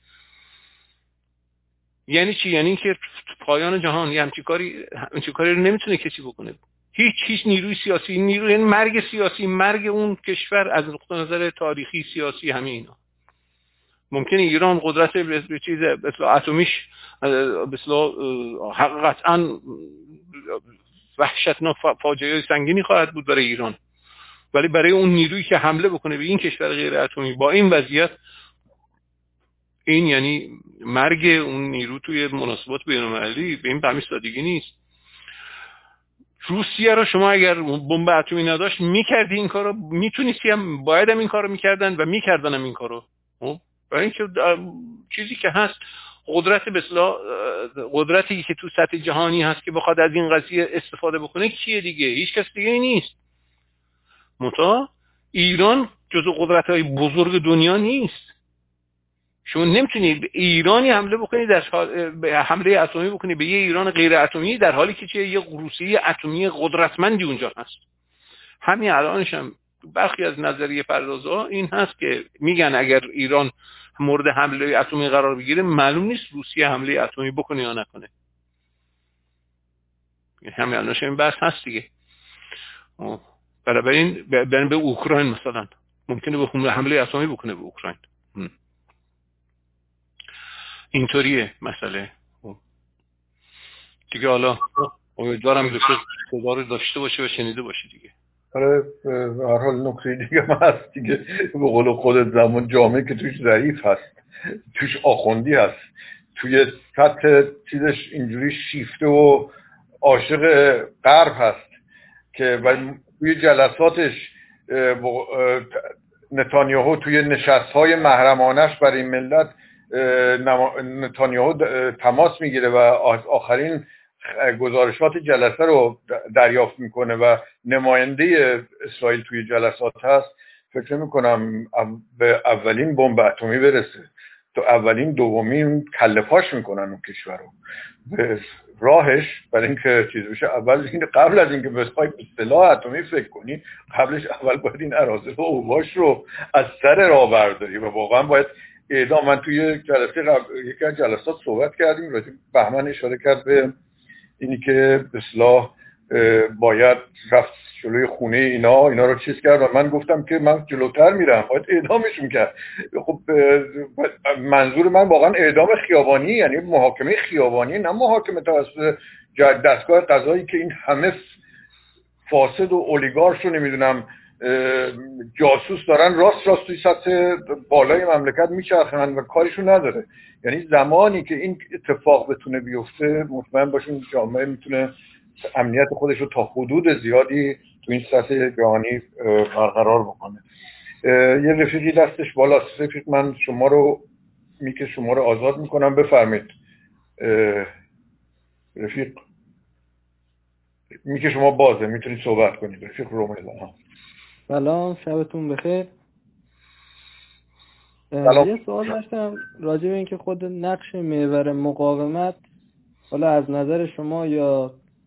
Speaker 2: یعنی چی؟ یعنی که پایان جهان یه همچین کاری همچین کاری رو نمیتونه کسی بکنه. هیچ هیچ نیروی سیاسی، نیرو یعنی مرگ سیاسی، مرگ اون کشور از نقطه نظر تاریخی سیاسی همه اینا. ممکنه ایران قدرت به چیز مثلا اتمیش مثلا حقیقتاً وحشتناک فاجعه سنگینی خواهد بود برای ایران، ولی برای اون نیرویی که حمله بکنه به این کشور غیر اتمی با این وضعیت، این یعنی مرگ اون نیرو توی مناسبات بین‌المللی. به این بهمی سادگی نیست. روسیه رو شما اگر بمب اتمی نداشت میکردی این کارو، میتونستی هم، باید هم این کارو میکردن و میکردن هم این کارو. برای اینکه چیزی که هست قدرت به اصطلاح قدرتی که تو سطح جهانی هست که بخواد از این قضیه استفاده بکنه کیه دیگه؟ هیچ کس دیگه نیست. منتها ایران جزو قدرت‌های بزرگ دنیا نیست. شما نمیتونی به ایرانی حمله بکنی، در حمله اتمی بکنی به یه ایران غیر اتمی، در حالی که چه یه روسیه اتمی قدرتمندی اونجا هست. همین الانش هم برخی از نظریه پردازها این هست که میگن اگر ایران مورد حمله اتمی قرار بگیره، معلوم نیست روسیه حمله اتمی بکنه یا نکنه. همین الانش این بحث هست دیگه. بنابراین برن به اوکراین مثلا ممکنه به حمله اتمی بکنه به اوکراین. اینطوریه مسئله دیگه. حالا امیدوارم که صدا رو داشته باشه و شنیده باشه دیگه.
Speaker 1: آره، به هر حال نکته دیگه هم هست دیگه. به قول خودت زمان جامعه که توش ضعیف هست، توش آخوندی هست، توی سطح چیزش اینجوری شیفته و عاشق غرب هست که و توی جلساتش نتانیاهو توی نشست‌های محرمانش برای ملت نتانیاهو تماس میگیره و آخرین گزارشات جلسه رو دریافت میکنه و نماینده اسرائیل توی جلسات هست. فکر میکنم به اولین بمب اتمی برسه، تو اولین دومین کله پاش میکنن اون کشور رو به راهش. برای اینکه چیز بشه، اول این قبل از اینکه بخوای به سلاح اتمی فکر کنی، قبلش اول باید این اراذل و اوباش رو از سر راه برداری و واقعا باید اعدام. من توی جلسه قبل یکی از جلسات صحبت کردیم، راجع بهمن اشاره کرد به اینی که به اصطلاح باید رفت جلوی خونه اینا اینا رو چیز کرد و من گفتم که من جلوتر میرم، باید اعدامشون کرد. خب منظور من واقعا اعدام خیابانی، یعنی محاکمه خیابانی، نه محاکمه توسط دستگاه قضایی که این همه فاسد و اولیگارش رو نمیدونم جاسوس دارن راست راست توی سطح بالای مملکت میچرخن و کارشون نداره. یعنی زمانی که این اتفاق بتونه بیفته، مطمئن باشین جامعه میتونه امنیت خودش رو تا حدود زیادی تو این سطح جهانی برقرار بکنه. یه رفیقی دستش بالاست. رفیق من شما رو میگه شما رو آزاد میکنم، بفرمایید. رفیق میگه شما بازه، میتونید صحبت کنید. رفیق رومیزان.
Speaker 3: سلام، شبتون بخیر. یه سوال داشتم راجع به اینکه خود نقش محور مقاومت، حالا از نظر شما یا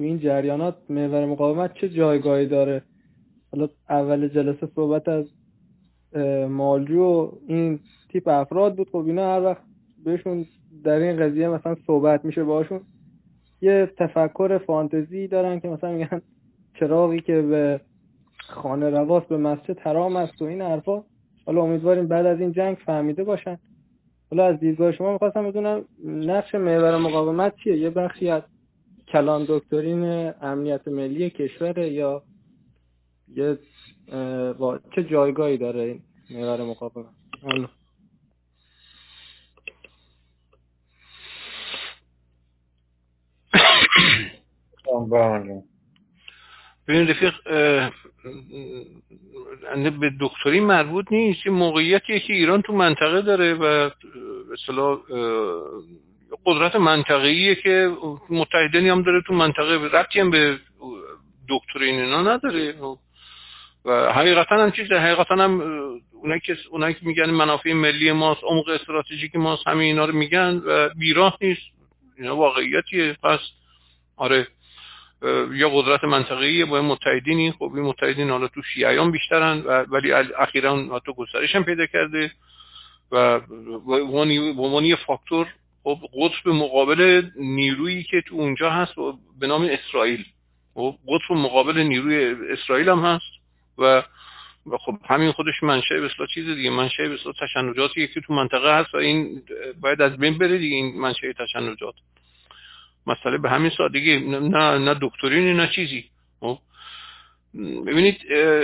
Speaker 3: تو این جریانات محور مقاومت چه جایگاهی داره؟ حالا اول جلسه صحبت از مالجو و این تیپ افراد بود. خب اینا هر وقت بهشون در این قضیه مثلا صحبت میشه باشون یه تفکر فانتزی دارن که مثلا میگن چراغی که به خانه رواست به مسجد حرام است و این حرفا. حالا امیدواریم بعد از این جنگ فهمیده باشن. حالا از دیدگاه شما می‌خواستم بدونم نقش محور مقاومت چیه؟ یه بخشی از کلان دکترین امنیت ملی کشور یا یه چه جایگاهی داره این محور مقاومت؟ اون
Speaker 2: ببین رفیق، به دکترین مربوط نیست. یه موقعیتیه که ایران تو منطقه داره و به اصطلاح قدرت منطقه‌ایه که متحدینی هم داره تو منطقه، ربطی هم به دکترین اینا نداره و حقیقتا هم چیزه. حقیقتا هم اونایی که اونایی که میگن منافع ملی ماست، عمق استراتژیک ماست، همه اینا رو میگن و بیراه نیست. اینا واقعیتیه. پس آره یا قدرت منطقه‌ای با متحدینی. خب این متحدین حالا تو شیعیان بیشترن و ولی اخیراً تو گسترش هم پیدا کرده و به عنوان یه فاکتور خب قطب مقابل نیرویی که تو اونجا هست به نام اسرائیل. خب قطب مقابل نیروی اسرائیل هم هست و خب همین خودش منشأ به اصطلاح چیز دیگه، منشأ به اصطلاح تشنجاتی که تو منطقه هست و این باید از بین بره دیگه. این منشأ تشنجات مسئله به همین سادگی، نه نه دکترینی نه چیزی. خب ببینید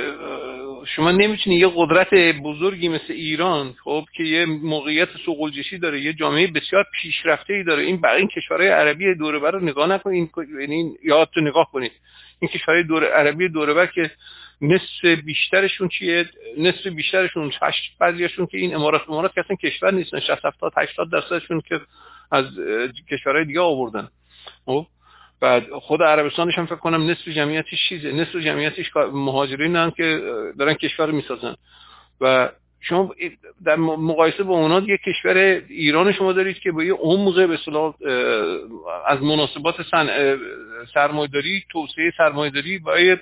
Speaker 2: شما نمیتونی یه قدرت بزرگی مثل ایران خب که یه موقعیت سوق‌الجیشی داره، یه جامعه بسیار پیشرفته‌ای داره، این بقیه این کشورهای عربی دور و بر رو نگاه نکنید، یعنی یادتون نگاه کنید این کشورهای دور عربی دور و بر که نصف بیشترشون چیه؟ نصف بیشترشون هشت بعضیاشون که این امارات امارات که اصلا کشور نیستن، شصت هفتاد هشتاد درصدشون که از کشورهای دیگه آوردن. خب بعد خود عربستانش هم فکر کنم نصف جمعیتش چیزه، نصف جمعیتش مهاجرینن که دارن کشور میسازن و شما در مقایسه با اونا یه کشور ایران شما دارید که با یه عمق به اصطلاح از مناسبات سرمایه‌داری، توسعه سرمایه‌داری و یه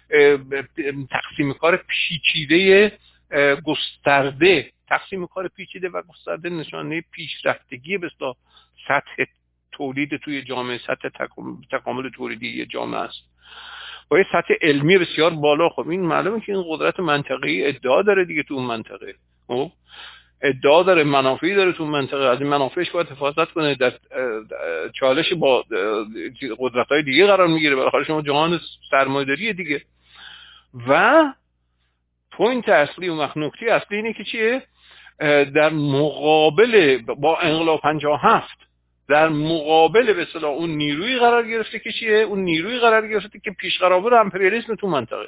Speaker 2: تقسیم کار پیچیده گسترده، تقسیم کار پیچیده و گسترده نشانه پیشرفتگی به اصطلاح سطح تولید توی جامعه، سطح تکامل تولیدی یه جامعه است با یه سطح علمی بسیار بالا. خب این معلومه که این قدرت منطقه‌ای ادعا داره دیگه تو اون منطقه. خب ادعا داره، منافعی داره تو اون منطقه، از این منافعش باید حفاظت کنه، در چالش با قدرت‌های دیگه قرار میگیره. بالاخره شما جهان سرمایه‌داری دیگه. و پوینت اصلی و نکته اصلی اینه که چیه؟ در مقابل با انقلاب پنجاه و هفت در مقابل به اصطلاح اون نیروی قرار گرفته که چیه؟ اون نیروی قرار گرفته که پیشقرار امپریالیسم تو منطقه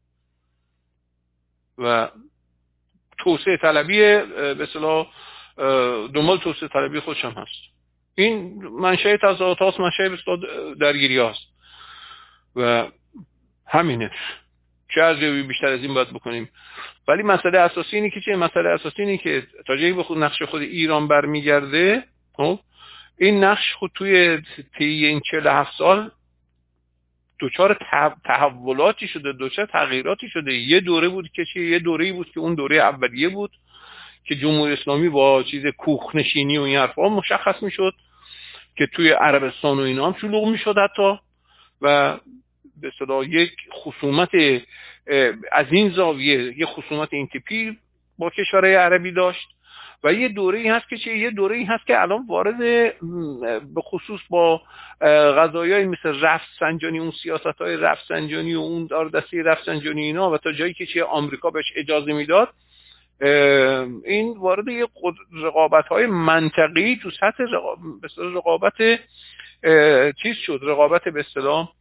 Speaker 2: و توسعه طلبی به اصطلاح دنبال توسعه طلبی خودش هم هست. این منشأ تضادات هاست، منشأ به اصطلاح درگیری هاست و همینه. چه ارزیابی بیشتر از این باید بکنیم؟ ولی مسئله اساسی اینه که چه؟ مسئله اساسی اینه که تا جایی به خود نقش خود ایران برمیگرده. خب این نقش خود توی طی این چهل و هفت سال دوچار تحولاتی شده، دوچار تغییراتی شده. یه دوره بود که چه؟ یه دوره‌ای بود که اون دوره اولیه بود که جمهوری اسلامی با چیز کوخنشینی و این حرفا مشخص میشد که توی عربستان و اینا هم شلوغ میشد حتی و به اصطلاح یک خصومت از این زاویه، یک خصومت این تیپی با کشورهای عربی داشت. و یه دوره‌ای هست که چه؟ یه دوره‌ای هست که الان وارد به خصوص با قضایای مثل رفسنجانی، اون سیاست‌های رفسنجانی و اون داردستی رفسنجانی اینا و تا جایی که چه آمریکا بهش اجازه میداد، این وارد یه رقابت‌های منطقی تو سطح به اصطلاح رقابت چیز شد، رقابت به اصطلاح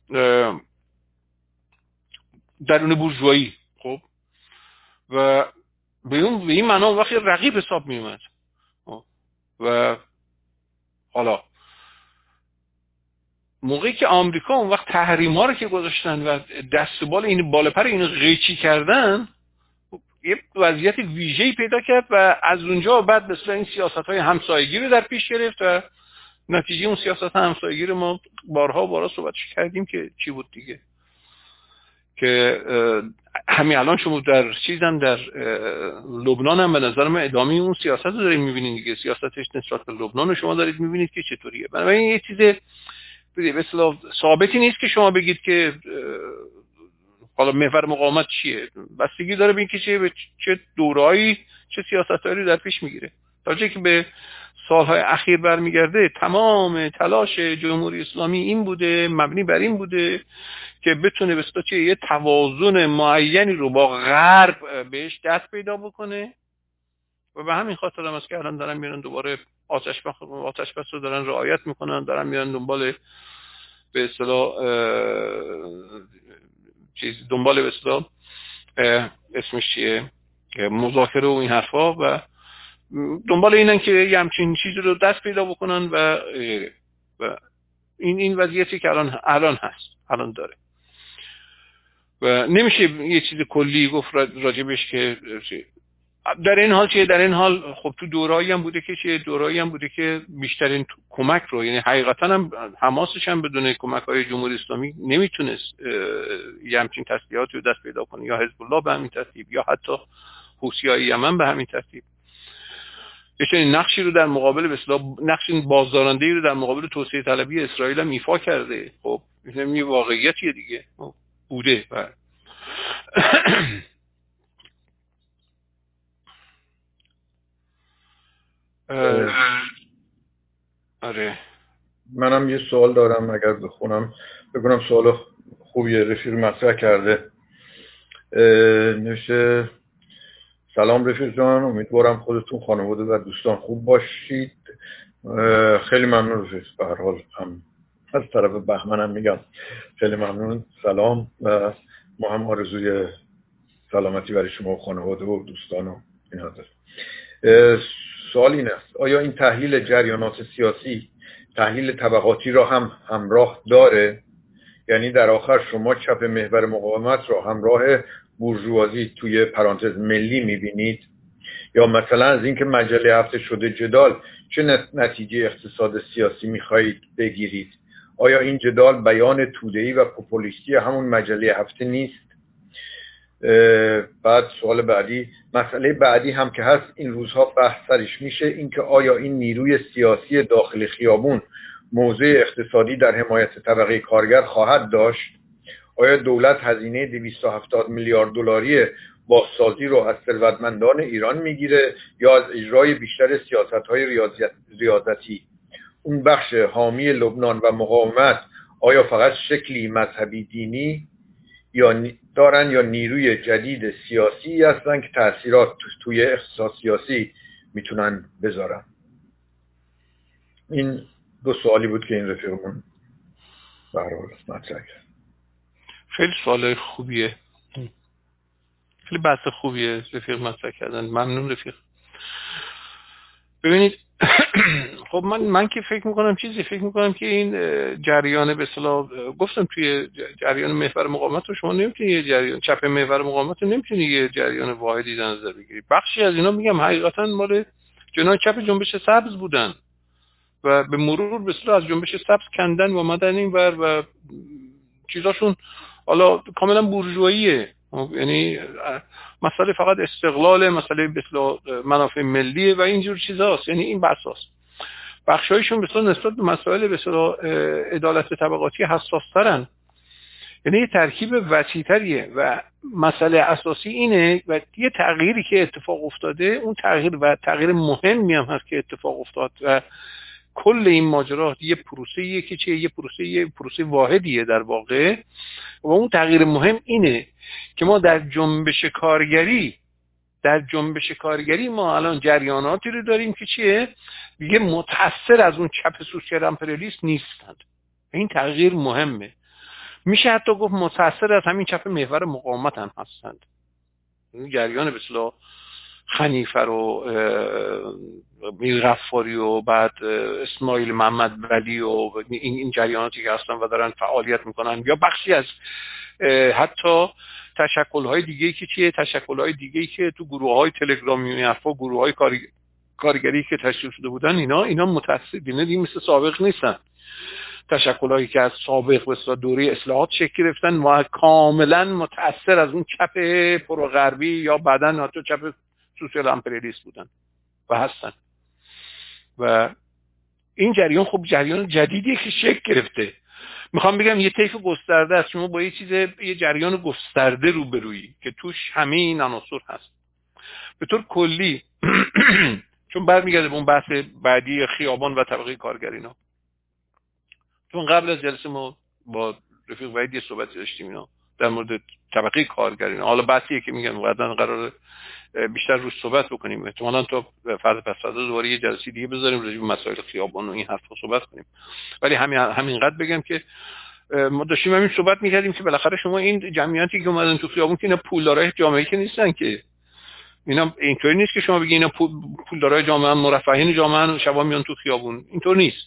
Speaker 2: درون بورژوایی. خب و به اون به این معنا وقتی رقیب حساب می اومد و حالا موقعی که آمریکا اون وقت تحریم‌ها رو که گذاشتن و دست بال این بالا پر اینو قیچی کردن، یه وضعیت ویژه‌ای پیدا کرد و از اونجا بعد مثلا این سیاست‌های همسایگی رو در پیش گرفت و نتیجه اون سیاست همسایگی رو ما بارها بارها صحبتش کردیم که چی بود دیگه، که همین الان شما در چیزم در لبنان هم به نظر من ادامه اون سیاست رو دارید میبینید دیگه، سیاستش نسبت به لبنان رو شما دارید میبینید که چطوریه. بنابراین یه چیز به اصطلاح ثابتی نیست که شما بگید که حالا محور مقاومت چیه، بستگی داره به اینکه چه چه دوره‌ای چه سیاستایی در پیش میگیره. تا جایی که به سالهای اخیر برمیگرده تمام تلاش جمهوری اسلامی این بوده، مبنی بر این بوده که بتونه به اصطلاح یه توازن معینی رو با غرب بهش دست پیدا بکنه و به همین خاطر هم است که الان دارن میرن دوباره آتش بس آتش بس رو دارن رعایت میکنن، دارن میرن دنبال به اصطلاح چیز دنبال به اصطلاح اسمش چیه مذاکره و این حرفا و دنبال اینن که یه همچین چیزی رو دست پیدا بکنن و و این این وضعیتی که الان الان هست الان داره و نمیشه یه چیز کلی گفت راجبش که در این حال چیه در این حال خب تو دورایی هم بوده که چیه دورایی هم بوده که بیشترین کمک رو، یعنی حقیقتا هم حماسش هم بدون کمک های جمهوری اسلامی نمیتونست یه همچین تسلیحاتی رو دست پیدا کنه، یا حزب الله به همین ترتیب یا حتی حوثی‌های یمن به همین ترتیب. یعنی نقشی رو در مقابل به اصطلاح نقش بازدارنده‌ای رو در مقابل توسعه طلبی اسرائیل هم ایفا کرده. خب این یه واقعیتیه دیگه بوده. و آره
Speaker 1: منم یه سوال دارم اگر بخونم بگونم. سوال خوبیه رفیق مطرح کرده. نوشته سلام رفیق جان، امیدوارم خودتون خانواده و دوستان خوب باشید. خیلی ممنون رفیق، به هر حال هم از طرف بهمنم میگم خیلی ممنون. سلام و ما هم آرزوی سلامتی برای شما و خانواده و دوستان و اینا داریم. سوال این است آیا این تحلیل جریانات سیاسی تحلیل طبقاتی را هم همراه داره؟ یعنی در آخر شما چپ محور مقاومت را همراه بورژوازی توی پرانتز ملی میبینید؟ یا مثلا از اینکه مجله هفته شده جدال چه نتیجه اقتصاد سیاسی میخواهید بگیرید؟ آیا این جدال بیان توده‌ای و پوپولیستی همون مجله هفته نیست؟ بعد سوال بعدی، مسئله بعدی هم که هست این روزها بحث سرش میشه، اینکه آیا این نیروی سیاسی داخل خیابون موضع اقتصادی در حمایت طبقه کارگر خواهد داشت؟ آیا دولت هزینه دویست و هفتاد میلیارد دلاری بازسازی رو از ثروتمندان ایران میگیره یا از اجرای بیشتر سیاست‌های ریاضتی؟ اون بخش حامی لبنان و مقاومت آیا فقط شکلی مذهبی دینی یا دارن یا نیروی جدید سیاسی هستن که تأثیرات توی اقتصاد سیاسی میتونن بذارن؟ این دو سوالی بود که این رفیقمون به هر حال مطرح کرد.
Speaker 2: خیلی سوال خوبیه، خیلی بحث خوبیه رفیق مطرح کردن. ممنون رفیق. ببینید خب من من که فکر میکنم چیزی فکر میکنم که این جریان به اصطلاح گفتم توی جریان محور مقاومت رو شما نمیتونید یه جریان چپ محور مقاومت رو نمیتونید یه جریان واحدی در نظر بگیرید. بخشی از اینا میگم حقیقتا مال جناح چپ جنبش سبز بودن و به مرور به اصطلاح از جنبش سبز کندن و اومدن اینور و چیزاشون حالا کاملا بورژواییه، یعنی مسئله فقط استقلال، مسئله به اصطلاح منافع ملیه و اینجور چیزاست. یعنی این بحثاست. بخشایشون به اصطلاح نسبت به مسائل به اصطلاح عدالت طبقاتی حساس‌ترن، یعنی یه ترکیب وسیع‌تریه و مسئله اساسی اینه و یه تغییری که اتفاق افتاده اون تغییر و تغییر مهمی هم هست که اتفاق افتاد و کل این ماجرا یه پروسه‌ایه که چه یه پروسه یه پروسه واحدیه در واقع و اون تغییر مهم اینه که ما در جنبش کارگری در جنبش کارگری ما الان جریاناتی رو داریم که چیه دیگه متأثر از اون چپ سوسیال امپریالیست نیستند. این تغییر مهمه. میشه حتی گفت متأثر از همین چپ محور مقاومت هم هستند. این جریان به اصطلاح خنیفه رو میر غفاری و بعد اسماعیل محمد ولی و این این جریاناتی که هستن و دارن فعالیت میکنن یا بخشی از حتی تشکل‌های دیگه‌ای که چیه تشکل‌های دیگه‌ای که تو گروه‌های تلگرامی و حرفا گروه‌های کاری کارگری که تشکیل شده بودن اینا اینا متأسفانه دیگه مثل سابق نیستن. تشکلایی که از سابق به دوره اصلاحات شکل گرفتن و کاملا متأثر از اون چپ پروغربی یا بعداً حتی چپ سوسیال امپریالیست بودن و هستن. و این جریان خب جریان جدیدیه که شکل گرفته. میخوام بگم یه طیف گسترده است. شما با یه چیز یه جریان گسترده روبرویی که توش همه این عناصر هست. به طور کلی چون برمیگرده به اون بحث بعدی خیابان و طبقه کارگر اینا. چون قبل از جلسه ما با رفیق وحید یه صحبتی داشتیم اینا در مورد طبقه کارگر اینا. حالا بحثیه که میگم بعداً قراره بیشتر روش صحبت بکنیم. احتمالاً تا فردا پس فردا دوباره یه جلسه دیگه بذاریم راجع به مسائل خیابان و این حرفا صحبت کنیم. ولی همین همینقدر بگم که ما داشتیم همین صحبت می‌کردیم که بالاخره شما این جمعیتی که اومدن تو خیابون که اینا پولدارای جامعه که نیستن که. اینا اینطوری نیست که شما بگید اینا پولدارای جامعه، مرفهین جامعه شبا میان تو خیابون. اینطور نیست.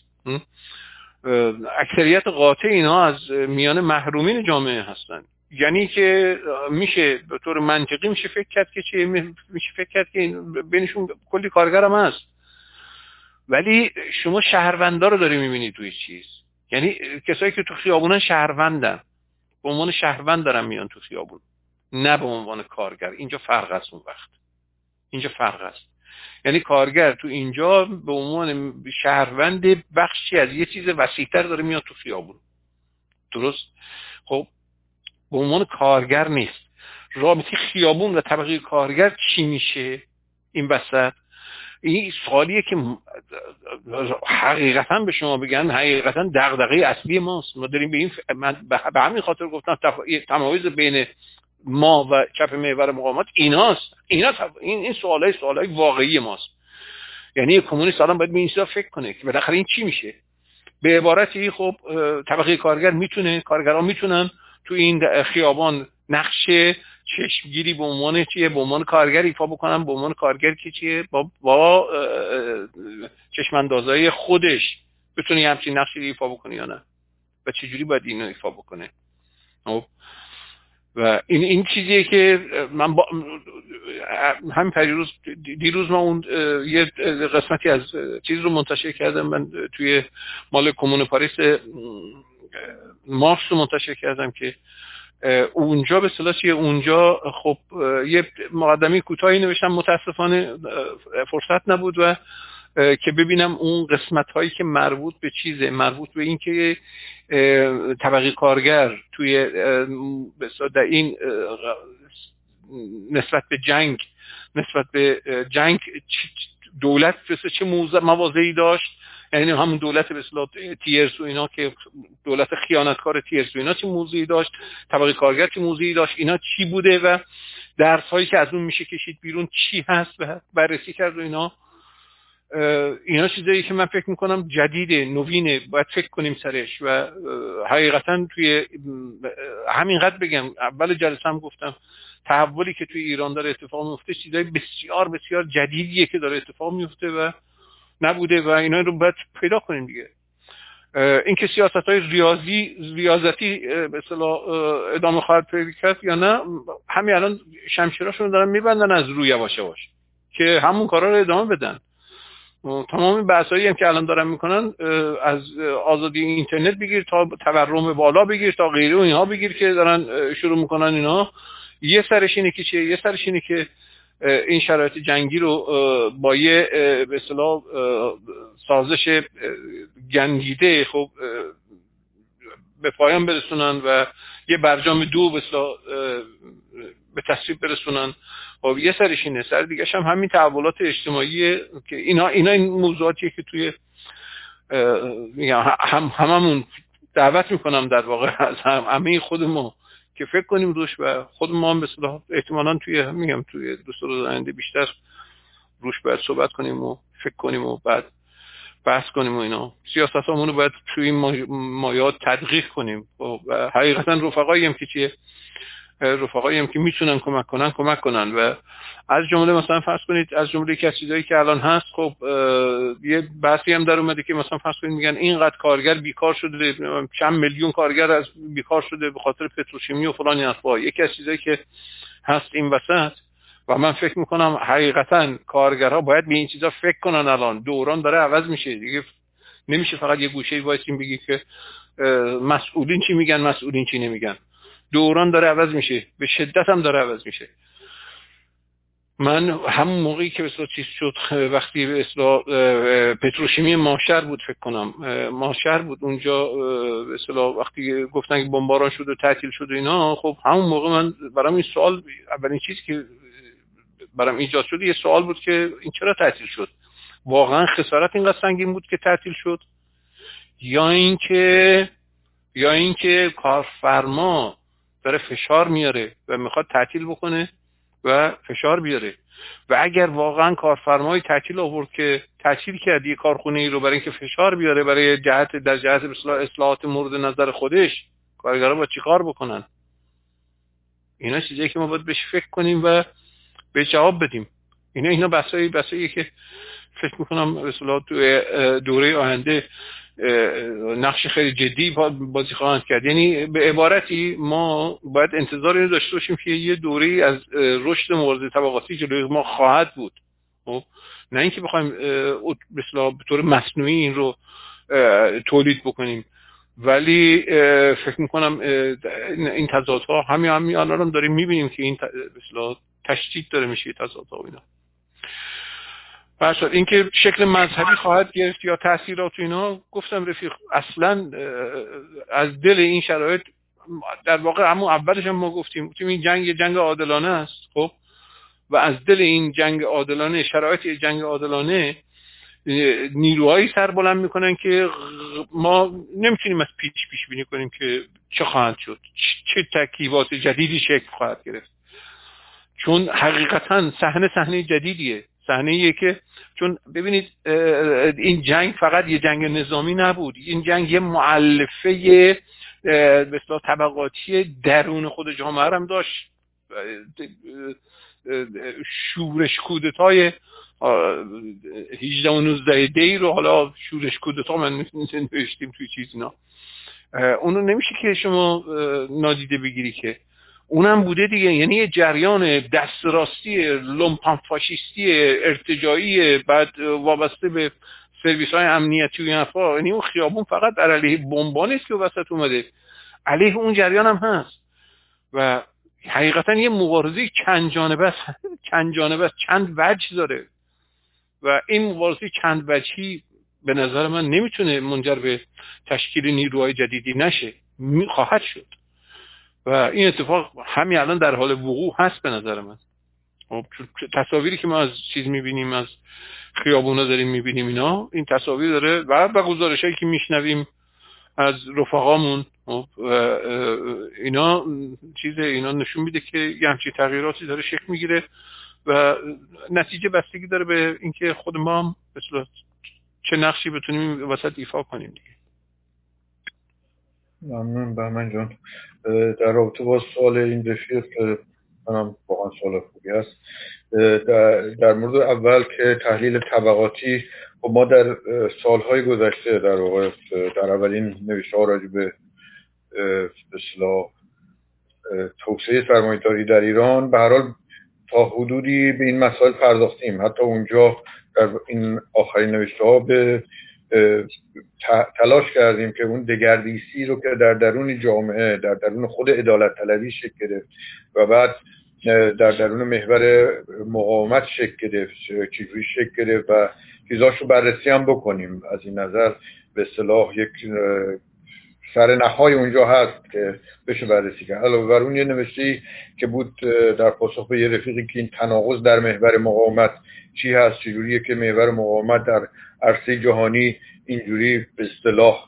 Speaker 2: اکثریت قاطع اینا از میان محرومین جامعه هستن. یعنی که میشه به طور منطقی میشه فکر کرد که چه میشه فکر کرد که بینشون کلی کارگر هم هست. ولی شما شهروندا رو داری میبینید توی چیز. یعنی کسایی که تو خیابونن شهروندن. به عنوان شهروند دارن میان تو خیابون. نه به عنوان کارگر. اینجا فرق است. اون وقت اینجا فرق است. یعنی کارگر تو اینجا به عنوان شهروند بخشی از یه چیز وسیع‌تر داره میاد تو خیابون. درست؟ خب به عنوان کارگر نیست. رابطه خیابون و طبقه کارگر چی میشه این وسط؟ این سوالیه که حقیقتا به شما بگن حقیقتا دغدغه اصلی ماست. ما داریم به این ف... من به همین خاطر گفتم تف... تمایز بین ما و چپ محور مقاومت ایناست. اینا تف... این این سوالای سوالای واقعی ماست. یعنی کمونیست الان باید به این چیزا فکر کنه که بالاخره این چی میشه. به عبارتی خب طبقه کارگر میتونه کارگران میتونن تو این خیابان نقش چشمگیری به عنوان چیه به عنوان کارگر ایفا بکنن، به عنوان کارگر که چیه با با چشماندازهای خودش بتونه همچین نقشی ایفا بکنه یا نه و چه جوری باید اینو ایفا بکنه. و این این چیزیه که من با همین پیروز دیروز ما اون یه قسمتی از چیز رو منتشر کردم. من توی مال کمون پاریس مارکس رو منتشر کردم که اونجا به اصطلاح چیه اونجا خب یه مقدمه کوتاهی نوشتم. متاسفانه فرصت نبود و که ببینم اون قسمت هایی که مربوط به چیزه مربوط به این که طبقه کارگر توی به اصطلاح این نسبت به جنگ نسبت به جنگ دولت چه مواضعی داشت. یعنی همون دولت به اصطلاح تیرس و اینا که دولت خیانتکار تیرس و اینا چه موضوعی داشت، طبقه کارگر چه موضوعی داشت، اینا چی بوده و درس هایی که از اون میشه کشید بیرون چی هست و بررسی کرد و اینا. اینا چیزایی که من فکر میکنم جدیده، نوینه، باید فکر کنیم سرش. و حقیقتا توی همینقدر بگم اول جلسه هم گفتم تحولی که توی ایران داره اتفاق میفته چیزای بسیار بسیار جدیدیه که داره اتفاق میفته و نبوده و اینا رو باید پیدا کنیم دیگه. این که سیاست‌های ریاضی ریاضتی به اصطلاح ادامه خواهد پیدا کرد یا نه، همین الان شمشیراشون دارن میبندن از روی یواش یواش که همون کارا رو ادامه بدن. تمام بحثایی هم که الان دارن میکنن از آزادی اینترنت بگیر تا تورم بالا بگیر تا غیره و اینها بگیر که دارن شروع میکنن اینا. یه سرش اینه که چیه؟ یه سرش اینه که این شرایط جنگی رو با یه به اصطلاح سازش گندیده خب به پایان برسونن و یه برجام دو به اصطلاح به تصویب برسونن. خب یه سرش اینه. سر دیگه‌ش هم همین تحولات اجتماعی که اینا اینا این موضوعاتیه که توی میگم هم هممون دعوت میکنم در واقع از همه خودمون که فکر کنیم روش و خود ما هم به اصطلاح احتمالاً توی میگم توی دو سال آینده بیشتر روش باید صحبت کنیم و فکر کنیم و بعد بحث کنیم و اینا. سیاستامون رو باید توی این مایات تدقیق کنیم و حقیقتا رفقایی هم که چیه رفقایی هم که میتونن کمک کنن کمک کنن. و از جمله مثلا فرض کنید از جمله که چیزایی که الان هست خب یه بحثی هم در اومده که مثلا فرض کنید میگن اینقدر کارگر بیکار شده، چند میلیون کارگر از بیکار شده به خاطر پتروشیمی و فلان حرفا. یکی از چیزایی که هست این وسط و من فکر میکنم حقیقتا کارگرها باید به این چیزا فکر کنن. الان دوران داره عوض میشه دیگه، نمیشه فقط یه گوشه وایسیم بگی که مسئولین چی میگن مسئولین چی نمیگن. دوران داره عوض میشه، به شدت هم داره عوض میشه. من همون موقعی که به اصطلاح چیز شد، وقتی به اصطلاح پتروشیمی ماهشهر بود فکر کنم، ماهشهر بود اونجا به اصطلاح وقتی گفتن که بمباران شد و تعطیل شد و اینا، خب همون موقع من برام این سوال، اولین چیزی که برام ایجاد شد یه سوال بود که این چرا تعطیل شد؟ واقعا خسارت اینقدر سنگین بود که تعطیل شد، یا اینکه یا اینکه کارفرما داره فشار میاره و میخواد تعطیل بکنه و فشار بیاره؟ و اگر واقعا کارفرمای تعطیل آورد که تعطیل کرد یه کارخونه ای رو برای اینکه فشار بیاره برای جهت در جهت اصلاحات مورد نظر خودش، کارگرها باید چیکار بکنن؟ اینا چیزایی که ما باید بهش فکر کنیم و به جواب بدیم. اینا اینا بحثایی بحثایی که فکر میکنم به اصطلاح تو دوره آینده نقش خیلی جدی بازی خواهند کرد. یعنی به عبارتی ما باید انتظار اینو داشته باشیم که یه دوره‌ای از رشد مبارزه طبقاتی جلوی ما خواهد بود، خب نه اینکه بخوایم به اصطلاح به طور مصنوعی این رو تولید بکنیم. ولی فکر میکنم این تضادها همین همین الان هم داریم میبینیم که این به اصطلاح تشدید داره میشه تضادها و اینا. مثلا اینکه شکل مذهبی خواهد گرفت یا تاثیرات و اینا، گفتم رفیق اصلا از دل این شرایط در واقع همون اولش هم ما گفتیم گفتیم این جنگ جنگ عادلانه است. خب و از دل این جنگ عادلانه، شرایط جنگ عادلانه، نیروهایی سر بلند میکنن که ما نمیتونیم از پیش پیش بینی کنیم که چه خواهد شد، چه ترکیبات جدیدی شکل خواهد گرفت. چون حقیقتا صحنه صحنه جدیدیه، صحنه‌ایه که چون ببینید این جنگ فقط یه جنگ نظامی نبود، این جنگ یه مؤلفه به اصطلاح طبقاتی درون خود جامعه هم داشت. شورش کودتای هجده و نوزده دی رو، حالا شورش کودتا من نوشتیم توی چیز اینا، اونو نمیشه که شما نادیده بگیری که اونم بوده دیگه. یعنی یه جریان دست راستی لومپن فاشیستی ارتجاعی، بعد وابسته به سرویس های امنیتی و این حرفا. یعنی اون خیابون فقط در علیه بمبا نیست که وسط اومده، علیه اون جریان هم هست. و حقیقتا یه مبارزه چند جانبه است، چند جانبه است، چند وجه داره. و این مبارزه چند وجهی به نظر من نمیتونه منجر به تشکیل نیروهای جدیدی نشه، خواهد شد. و این اتفاق همین الان در حال وقوع هست به نظر من. تصاویری که ما از چیز میبینیم، از خیابونا داریم میبینیم، اینا این تصاویر داره و به گزارشایی که میشنویم از رفقامون اینا چیز اینا نشون میده که یه همچین تغییراتی داره شکل میگیره و نتیجه بستگی داره به اینکه خود ما هم چه نقشی بتونیم وسط ایفا کنیم دیگه.
Speaker 1: ممنون بهمن جان. در رابطه با سوال این رفیق منم واقعا سوال خوبی است. در, در مورد اول که تحلیل طبقاتی، خب ما در سالهای گذشته در واقع در اولین نوشته ها راجع به اصلاح توسعه سرمایه‌داری در ایران به هر حال تا حدودی به این مسائل پرداختیم. حتی اونجا در این آخرین نوشته ها به تلاش کردیم که اون دگردیسی رو که در درون جامعه، در درون خود عدالت طلبی شکل گرفت و بعد در درون محور مقاومت شکل گرفت، چجوری شکل گرفت و چیزاش رو بررسی هم بکنیم. از این نظر به اصطلاح یک سرنخ‌های اونجا هست که بشه بررسی کرد. علاوه بر اون یه نوشته‌ای که بود در پاسخ به یه رفیقی که این تناقض در محور مقاومت چی هست، چجوریه که محور مقاومت در عرصه جهانی اینجوری به اصطلاح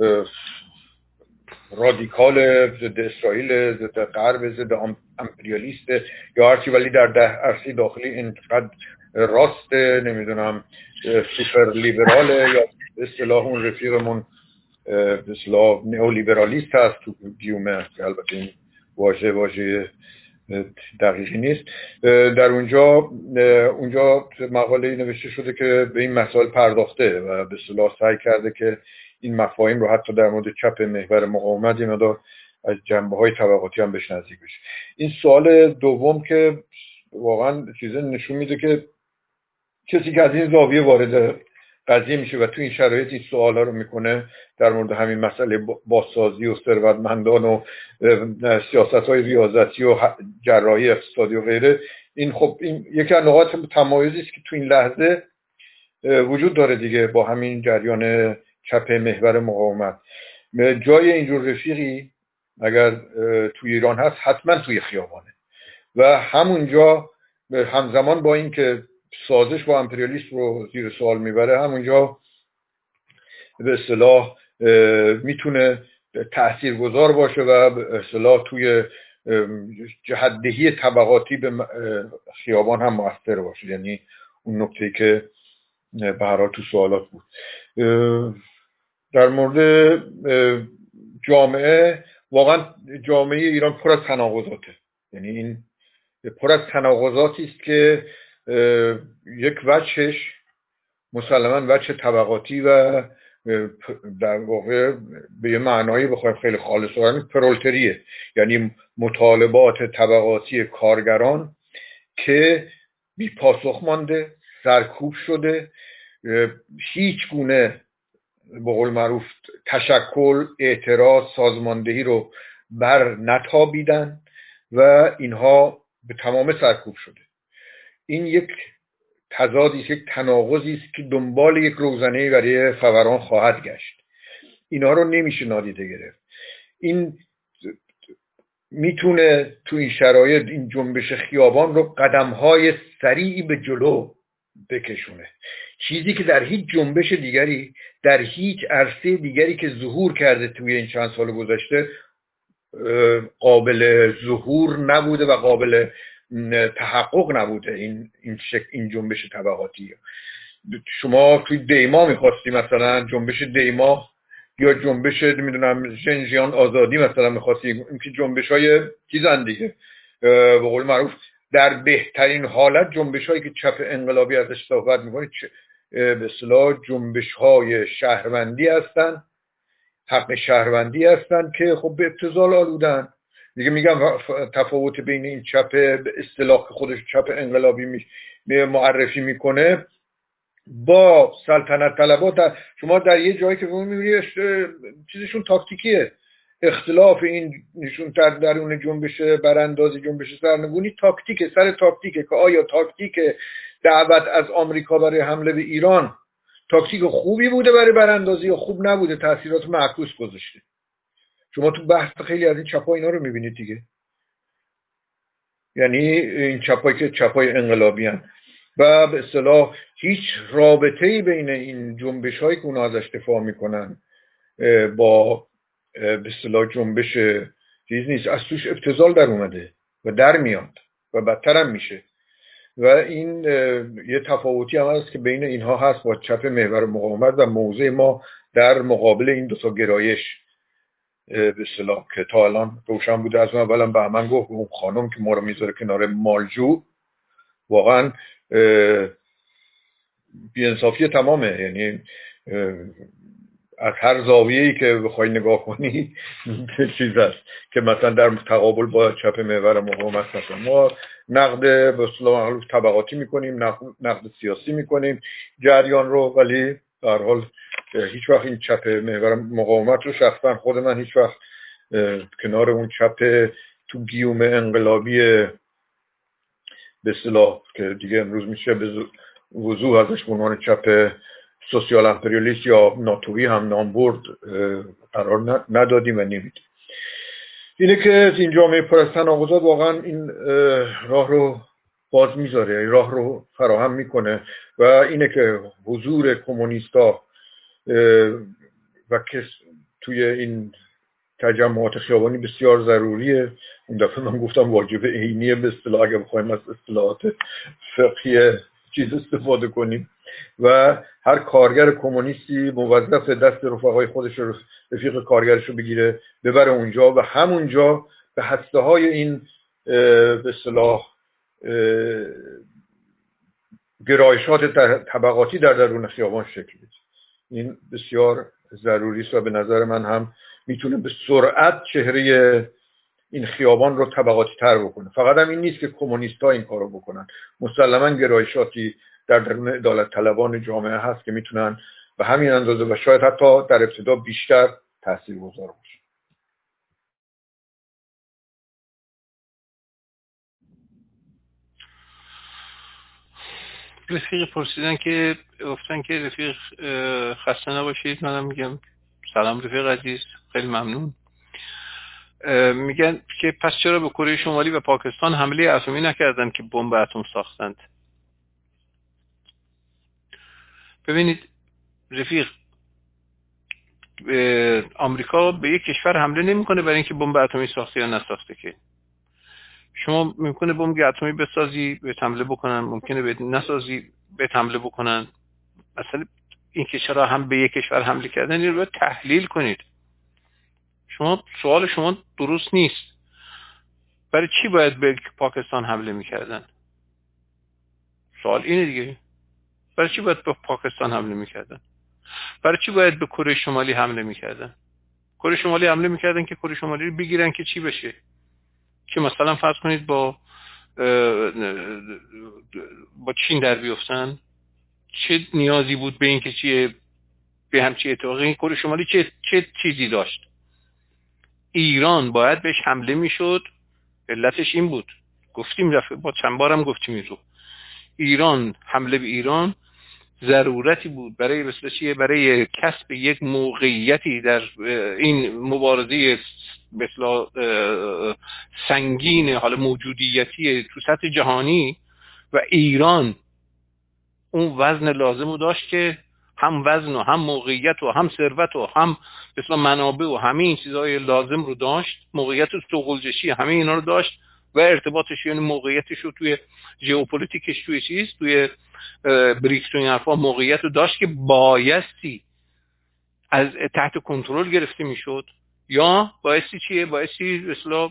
Speaker 1: رادیکال، ضد اسرائیل، ضد غرب، ضد امپریالیست یا هرچی، ولی در ده عرصه داخلی اینقدر راست نمیدونم سوپر لیبراله یا به اصطلاح اون رفیقمون به اصطلاح نئولیبرالیست هست تو گیومه، که البته این واژه واژه دقیقی نیست. در اونجا اونجا مقاله نوشته شده که به این مسائل پرداخته و به اصطلاح سعی کرده که این مفاهیم رو حتی در مورد چپ محور مقاومت یه مقدار از جنبه‌های طبقاتی هم بهش نزدیک بشه. این سوال دوم که واقعا چیزا نشون میده که کسی که از این زاویه وارد قضیه میشه و تو این شرایط این سوالا رو میکنه در مورد همین مسئله بازسازی و ثروتمندان و سیاست‌های ریاضتی و جراحی اقتصادی و غیره، این خب این یکی از نقاط تمایزی است که تو این لحظه وجود داره دیگه با همین جریان چپ محور مقاومت. جای اینجور رفیقی اگر توی ایران هست حتما توی خیابانه و همونجا همزمان با این که سازش با امپریالیسم رو زیر سوال میبره، همونجا به اصطلاح میتونه تاثیرگذار باشه و به اصطلاح توی جهت‌دهی طبقاتی به خیابان هم مؤثر باشه. یعنی اون نکته‌ای که به هر حال تو سوالات بود در مورد جامعه، واقعا جامعه ایران پر از تناقضاته. یعنی این پر از تناقضاتی است که یک وجهش مسلماً وجه طبقاتی و در واقع به یه معنایی بخوایم خیلی خالصانه پرولتریه، یعنی مطالبات طبقاتی کارگران که بی پاسخ مانده، سرکوب شده، هیچ گونه به قول معروف تشکل، اعتراض، سازماندهی رو بر نتابیدن و اینها به تمام سرکوب شده. این یک تضادی است، یک تناقضی است که دنبال یک روزنه‌ای برای فوران خواهد گشت. اینا رو نمیشه نادیده گرفت. این میتونه تو این شرایط این جنبش خیابان رو قدم‌های سریعی به جلو بکشونه، چیزی که در هیچ جنبش دیگری، در هیچ عرصه دیگری که ظهور کرده توی این چند سال گذشته قابل ظهور نبوده و قابل تحقق نبوده. این این شکل این جنبش طبقاتی. شما توی دیما می‌خواستی مثلا جنبش دیما یا جنبش نمیدونم ژنژیان آزادی مثلا می‌خواستی، این که جنبش‌های چیزن دیگه، به قول معروف در بهترین حالت جنبش‌هایی که چپ انقلابی ازش صحبت می‌کنه به اصطلاح جنبش‌های شهروندی هستن، حق شهروندی هستن که خب به ابتذال آلودن دیگه. میگم تفاوت بین این چپ به اصطلاح که خودش چپ انقلابی می معرفی میکنه با سلطنت طلبات، شما در یه جایی که میبینید چیزشون تاکتیکیه. اختلاف این نشون در درون جنبش براندازی، جنبش سرنگونی تاکتیکه، سر تاکتیکه که آیا تاکتیک دعوت از آمریکا برای حمله به ایران تاکتیک خوبی بوده برای براندازی یا خوب نبوده، تاثیرات معکوس گذاشته. شما تو بحث خیلی از این چپا اینا رو میبینید دیگه. یعنی این چپایی که چپای انقلابی هستند و به اصطلاح هیچ رابطه‌ای بین این جنبش‌هایی که اونا ازش دفاع میکنن با به اصطلاح جنبش چیز نیست، از توش ابتذال در اومده و در میاد و بدتر هم میشه. و این یه تفاوتی هم هست که بین اینها هست با چپ محور مقاومت و موضع ما در مقابل این دو تا گرایش به اصطلاح که تا الان روشن بوده. از اون اولم بهمن گفت اون خانم که ما رو میذاره کنار مالجو واقعا بی‌انصافی تمامه. یعنی از هر زاویه‌ای که بخوای نگاه کنی چیز است که مثلا در تقابل با چپ محور مقاومت مثلا ما نقد به اصطلاح معروف طبقاتی میکنیم، نقد, نقد سیاسی میکنیم جریان رو، ولی به هر حال هیچ وقت این چپ محور مقاومت رو شخصا خود من هیچ وقت کنار اون چپ تو گیوم انقلابی به اصطلاح که دیگه امروز میشه به وضوح ازش به عنوان چپ سوسیال امپریالیست یا ناتویی هم نام برد قرار ندادیم و نمیدیم. اینه که این جامعه پر از تناقضات واقعا این راه رو باز میذاره، این راه رو فراهم میکنه و اینه که حضور کمونیستا و که توی این تجمعات خیابانی بسیار ضروریه. اون دفعه من گفتم واجب عینیه به اصطلاح اگه بخوایم از اصطلاحات فقهی چیز استفاده کنیم و هر کارگر کمونیستی موظف دست رفقای خودش رو، رفیق کارگرش رو بگیره ببره اونجا و همونجا به هسته های این به اصطلاح گرایشات طبقاتی در درون خیابان شکل بده. این بسیار ضروری است و به نظر من هم میتونه به سرعت چهره این خیابان رو طبقاتی تر بکنه. فقط هم این نیست که کمونیست‌ها این کارو بکنن، مسلماً گرایشاتی در درون عدالت طلبان جامعه هست که میتونن به همین اندازه و شاید حتی در ابتدا بیشتر تاثیرگذار باشه.
Speaker 2: رفیق پرسیدن که گفتن که رفیق خسته نباشید. منم میگم سلام رفیق عزیز، خیلی ممنون. میگن که پس چرا به کره شمالی و پاکستان حمله اتمی نکردن که بمب اتم ساختند؟ ببینید رفیق، آمریکا به یک کشور حمله نمیکنه برای اینکه بمب اتمی ساخته یا نساخته. که شما ممکنه بمب اتمی بسازی به حمله بکنن، ممکنه به نسازی به حمله بکنن. مثلا این که چرا هم به یک کشور حمله کردن این رو باید تحلیل کنید. شما سوال شما درست نیست. برای چی باید به پاکستان حمله میکردن؟ سوال اینه دیگه. برای چی باید به پاکستان حمله میکردن؟ برای چی باید به کره شمالی حمله میکردن؟ کره شمالی حمله میکردن که کره شمالی رو بگیرن که چی بشه؟ که مثلا فرض کنید با با چین در بیفتن. چه نیازی بود به این که چیه به همچی اتفاقی؟ این کره شمالی چه چه چیزی داشت؟ ایران باید بهش حمله میشد. علتش این بود، گفتیم دفعه با چند بارم گفتیم این رو. ایران حمله به ایران ضرورتی بود برای مثلا چیه؟ برای کسب یک موقعیتی در این مبارزه مثلا سنگین حال موجودیتی تو سطح جهانی. و ایران اون وزن لازم رو داشت که هم وزن و هم موقعیت و هم ثروت و هم مثلا منابع و همه این چیزهای لازم رو داشت. موقعیت سوقلجشی همه اینا رو داشت و ارتباطش یعنی موقعیتش رو توی ژئوپلیتیکش توی چیز توی بریکس و این حرفا موقعیت رو داشت که بایستی از تحت کنترل گرفته میشد یا بایستی چیه؟ بایستی مثلا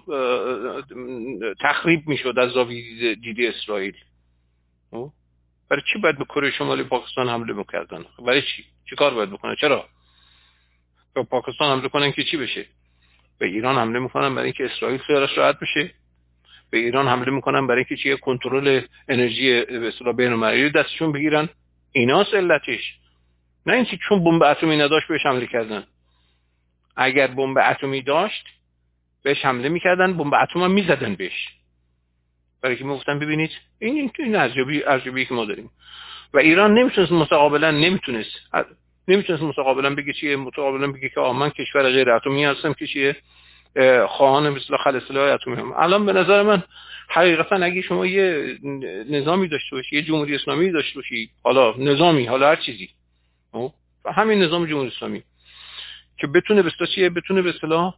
Speaker 2: تخریب میشد از زاویه دید اسرائیل. برای چی باید به کره شمالی پاکستان حمله میکردن؟ برای چی؟ چی کار باید بکنن؟ چرا به پاکستان حمله کنن که چی بشه؟ به ایران حمله میکنن برای اینکه اسرائیل خیالش راحت بشه. به ایران حمله میکنن برای اینکه چیه؟ کنترل انرژی به اصطلاح بین‌المللی دستشون بگیرن. ایناست علتش. نه اینکه چون بمب اتمی نداشت بهش حمله کردن. اگر بمب اتمی داشت بهش حمله میکردن، بمب اتم هم میزدن بهش. برای که میگفتن ببینید این این ارزیابی ارزیابی که ما داریم. و ایران نمیتونست متقابلا نمیتونست نمیتونست متقابلا بگه چیه؟ متقابلا بگه که آ من کشور غیر اتمی هستم که چیه؟ خواهان مثل خل سلاح اتمی هم. الان به نظر من حقیقتا اگه شما یه نظامی داشته باشی، یه جمهوری اسلامی داشته باشی، حالا نظامی حالا هر چیزی، و همین نظام جمهوری اسلامی که بتونه به اصطلاح بتونه به اصطلاح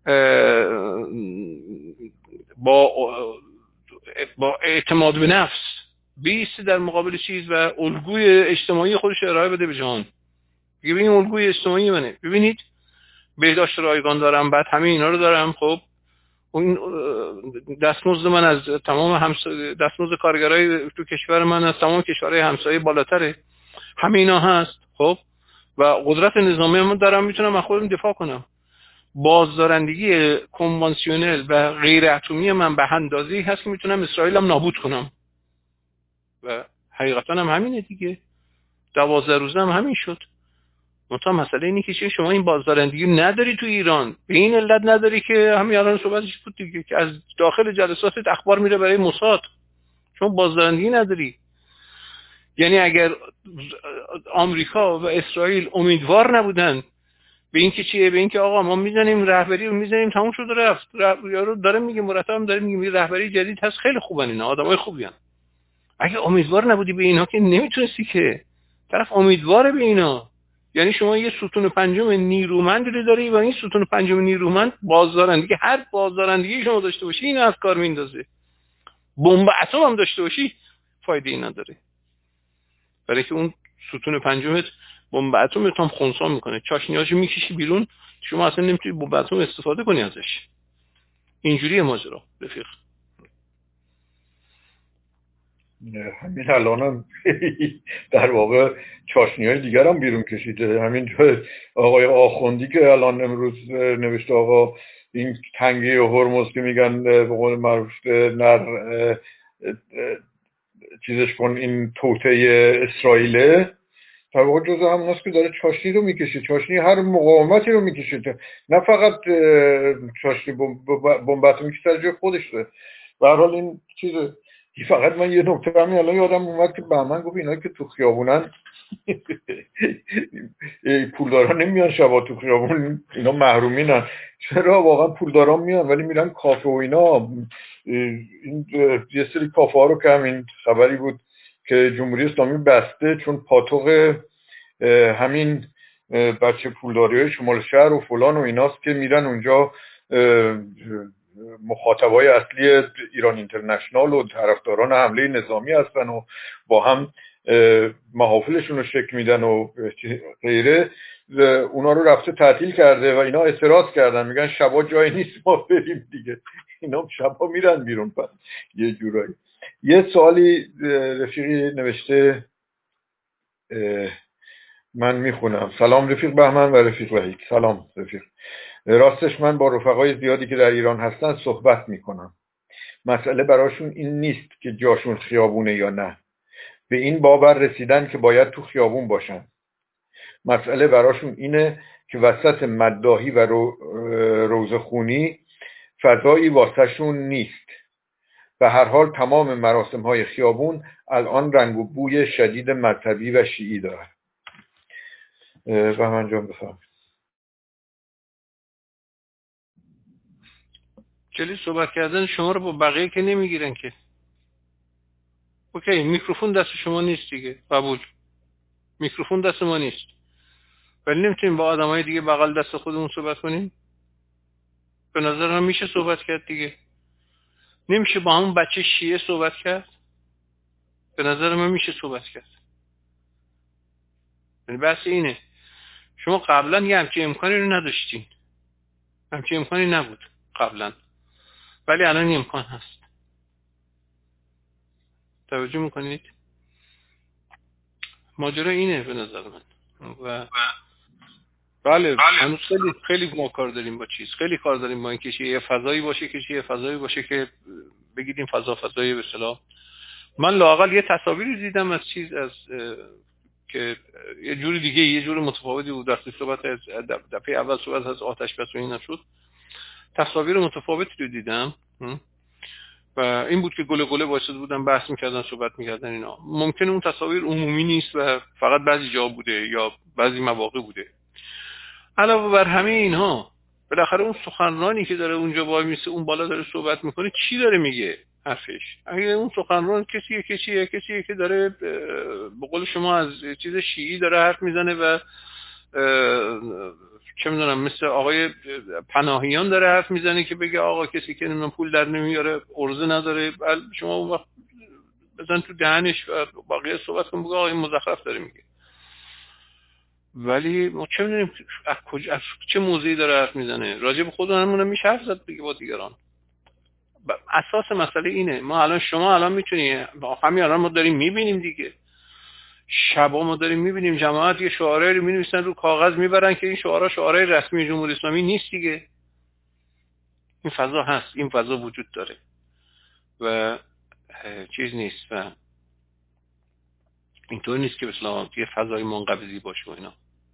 Speaker 2: با با اعتماد به نفس بیست در مقابل چیز و الگوی اجتماعی خودش ارائه بده به جهان. ببینید الگوی اجتماعی منه، ببینید بهداشت رایگان دارم، بعد همه اینا رو دارم. خب اون دستمزد من از تمام همسایه، دستمزد کارگرای تو کشور من از تمام کشورهای همسایه بالاتره. همه اینا هست. خب و قدرت نظامی من دارم، میتونم از خودم دفاع کنم. بازدارندگی کنوانسیونل و غیر اتمی من به اندازه‌ای هست که میتونم اسرائیل هم نابود کنم. و حقیقتا هم همینه دیگه. دوازده روزه هم همین شد. منتها مسئله اینه که شما این بازدارندگی نداری تو ایران. به این علت نداری که همین الان صحبتش بود دیگه که از داخل جلسات اخبار میره برای موساد. شما بازدارندگی نداری. یعنی اگر آمریکا و اسرائیل امیدوار نبودن به این که چیه؟ به این که آقا ما میزنیم رهبری رو میزنیم تموم شد رفت. یارو داره میگه، مرتب داره میگه رهبری جدید هست خیلی خوبن اینا، آدمای خوبی ان. اگه امیدوار نبودی به اینا که نمیتونستی که. طرف امیدواره به اینا. یعنی شما یه ستون پنجم نیرومندی داری و این ستون پنجم نیرومند بازدارندگی، هر بازدارندگی شما داشته باشی اینو از کار میندازه. بمب اتم هم داشته باشی فایده ای نداره. برای که اون ستون پنجمت بمب اتمت هم خنثی میکنه، چاشنیاشو میکشی بیرون، شما اصلا نمیتونی بمب اتم استفاده کنی ازش. اینجوریه ماجرا رفیق.
Speaker 1: همین الانم در واقع چاشنی‌های دیگر هم بیرون کشیده. همین آقای آخوندی که الان امروز نوشته آقا این تنگه هرمز که میگن به قول معروف نر چیزش کن، این توطئه اسرائیله در واقع جزء هم هست که داره چاشنی رو میکشه، چاشنی هر مقاومتی رو میکشه، نه فقط چاشنی بمبات میکشه در جای خودش ده. به هر حال این چیزه. فقط من یه نکته همی الان یادم اومد که بهمن گفت اینایی که تو خیابونن پولداران نمیان شبا تو خیابون، اینا محرومینن. چرا؟ واقعا پولداران میان ولی میرن کافه و اینا. این یه سری کافه ها رو که همین خبری بود که جمهوری اسلامی بسته چون پاتوق همین بچه پولداری های شمال شهر و فلان و ایناست که میرن اونجا مخاطبای اصلی ایران اینترنشنال و طرفداران حمله نظامی هستن و با هم محافلشون رو شکل میدن و غیره. اونا رو رفته تعطیل کرده و اینا اعتراض کردن، میگن شبا جای نیست ما بریم دیگه. اینا شبا میرن بیرون. پس یه جورایی یه سوالی رفیقی نوشته، من میخونم. سلام رفیق بهمن و رفیق وحید. سلام رفیق. راستش من با رفقای زیادی که در ایران هستن صحبت میکنم. مسئله براشون این نیست که جاشون خیابونه یا نه، به این باور رسیدن که باید تو خیابون باشن. مسئله براشون اینه که وسط مداحی و رو روزخونی فضایی واسهشون نیست. به هر حال تمام مراسم های خیابون الان رنگ و بوی شدید مذهبی و شیعی داره. بهمن جان بفرمایید.
Speaker 2: جلی صحبت کردن شما رو با بقیه که نمیگیرن که. اوکی، میکروفون دست شما نیست دیگه، قبول. میکروفون دست ما نیست، ولی نمیتونیم با آدمای دیگه بغل دست خودمون صحبت کنیم. به نظر من میشه صحبت کرد دیگه. نمیشه با همون بچه شیعه صحبت کرد؟ به نظر من میشه صحبت کرد. یعنی بحث اینه، شما قبلا یه همچین امکانی رو نداشتین، همچین امکانی نبود قبلا، ولی الان این امکان هست. توجه میکنید؟ ماجرا اینه به نظر من. و بله هنوز خیلی خیلی ما کار داریم با چیز، خیلی کار داریم با این که یه فضایی باشه که یه فضایی باشه که بگیریم فضا فضایی به اصطلاح. من لااقل یه تصاویری دیدم از چیز از که یه جوری دیگه یه جور متفاوتی بود. وقتی صحبت از دفعه اول صحبت از آتش بس و اینا شد، تصاویر متفاوتی رو دیدم و این بود که گله گله وایساده بودن بحث می‌کردن صحبت می‌کردن اینا. ممکنه اون تصاویر عمومی نیست و فقط بعضی جا بوده یا بعضی مواقع بوده. علاوه بر همه اینها بالاخره اون سخنرانی که داره اونجا وای میسه اون بالا داره صحبت میکنه چی داره میگه حرفش؟ اگه اون سخنران کسیه کسیه کسیه که داره به قول شما از چیز شیعی داره حرف میزنه و چه میدونم مثل آقای پناهیان داره حرف میزنه که بگه آقا کسی که نمیدونم پول در نمیاره ارزه نداره، شما اون وقت بزن تو دهنش و باقی صحبت کن بگه آقا این مزخرف داره میگه. ولی ما چه میدونیم از کجا از چه موضوعی داره حرف میزنه؟ راجع به خودمون میشه حرف زد دیگه با دیگران. اساس مسئله اینه. ما الان شما الان میتونی همین الان ما داریم میبینیم دیگه، شبا ما داریم میبینیم جماعت یه شعارایی رو مینویسن رو کاغذ میبرن که این شعارا شعارای رسمی جمهوری اسلامی نیست دیگه. این فضا هست، این فضا وجود داره و چیز نیست و اینطور نیست که مثلا یه فضای منقبضی باشه و اینا.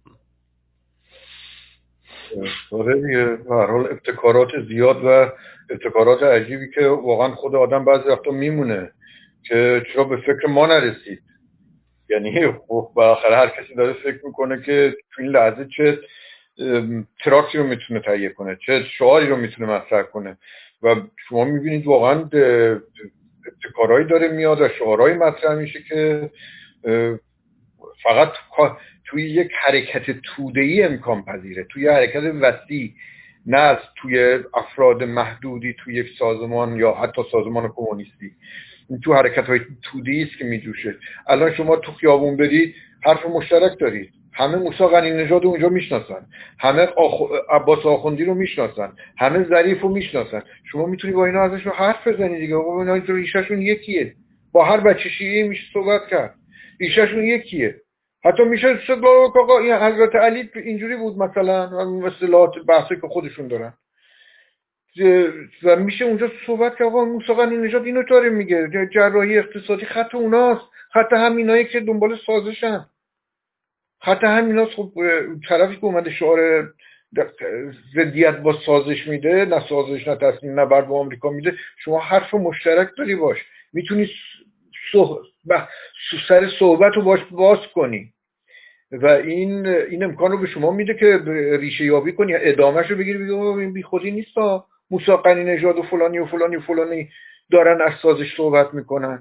Speaker 1: آره دیگه، به هر حال ابتکارات زیاد و ابتکارات عجیبی که واقعا خود آدم بعضی وقتا میمونه که چرا به فکر ما نرسید. یعنی خب بالاخره هر کسی داره فکر میکنه که تو این لحظه چه تراکسی رو میتونه تهیه کنه، چه شعاری رو میتونه مطرح کنه و شما میبینید واقعا ابتکارایی داره میاد و شعارهایی مطرح میشه که فقط توی یک حرکت توده‌ای امکان پذیره، توی حرکت وسیع، نه از توی افراد محدودی توی یک سازمان یا حتی سازمان کمونیستی. این تو حرکت‌های توده‌ای است که میجوشه. الان شما تو خیابون برید حرف مشترک دارید، همه موسی غنی‌نژاد رو اونجا میشناسن، همه آخ... عباس آخوندی رو میشناسن، همه ظریف رو میشناسن. شما میتونی با اینا ازشون حرف بزنید دیگه. آقا اینا ریشه‌شون یکیه، با هر بچه شیعی میشه صحبت کرد، ریشه‌شون یکیه. حتی میشه صد آقا این حضرت علی اینجوری بود مثلا، اصطلاحات بحثی که خودشون دارن. و میشه اونجا صحبت که آقا موسی قنی نژاد اینو داره میگه، جراحی اقتصادی خط اوناست، خط همینایی که دنبال سازشن، خط همیناست. خب طرفی که اومده شعار ضدیت با سازش میده، نه سازش نه تسلیم نه بر با آمریکا میده، شما حرف مشترک داری باش، میتونی صح... سر صحبت رو باش باز کنی و این این امکان رو به شما میده که ریشه یابی کنی، ادامهش رو بگیری بگی این بی خودی نیست ها، موسی قنی نژاد و فلانی و فلانی و فلانی دارن از سازش صحبت میکنن.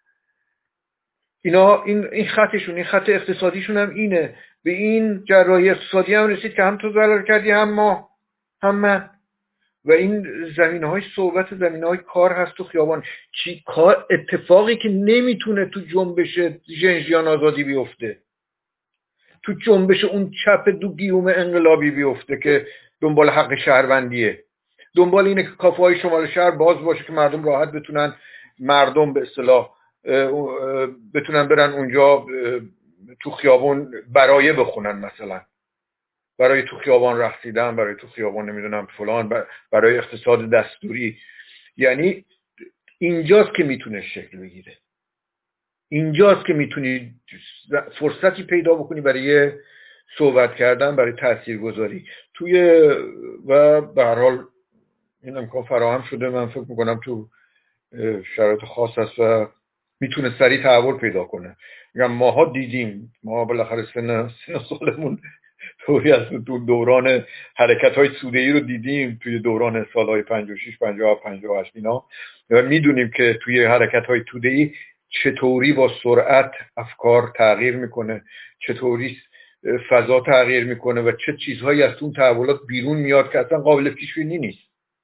Speaker 1: اینا این این خطشون، این خط اقتصادیشون هم اینه. به این جراحی اقتصادی هم رسید که هم تو ضرر کردی هم ما هم من. و این زمینه‌های صحبت، زمینه‌های کار هست تو خیابان. چی کار اتفاقی که نمیتونه تو جنبش ژنژیان آزادی بیفته، تو جنبش اون چپ دو گیوم انقلابی بیفته که دنبال حق شهروندیه، دنبال اینه که کافه‌های شمال شهر باز باشه که مردم راحت بتونن، مردم به اصطلاح بتونن برن اونجا تو خیابان برای بخونن، مثلا برای تو خیابان رقصیدن، برای تو خیابان نمیدونم فلان، برای اقتصاد دستوری. یعنی اینجاست که میتونه شکل بگیره، اینجاست که میتونی فرصتی پیدا بکنی برای صحبت کردن، برای تاثیرگذاری توی و به هر حال این امکان فراهم شده. من فکر میکنم تو شرایط خاص است و میتونه سریع تحول پیدا کنه. میگم ماها دیدیم، ما بالاخره سن سن سالمون طوری از تو دوران حرکت‌های توده‌ای رو دیدیم، توی دوران سال‌های پنجاه و شش پنجاه و پنجاه و هشت اینا، و میدونیم که توی حرکت‌های توده‌ای چطوری با سرعت افکار تغییر میکنه، چطوری فضا تغییر میکنه و چه چیزهایی از اون تحولات بیرون میاد که اصلا قابل پیش بینی نیست.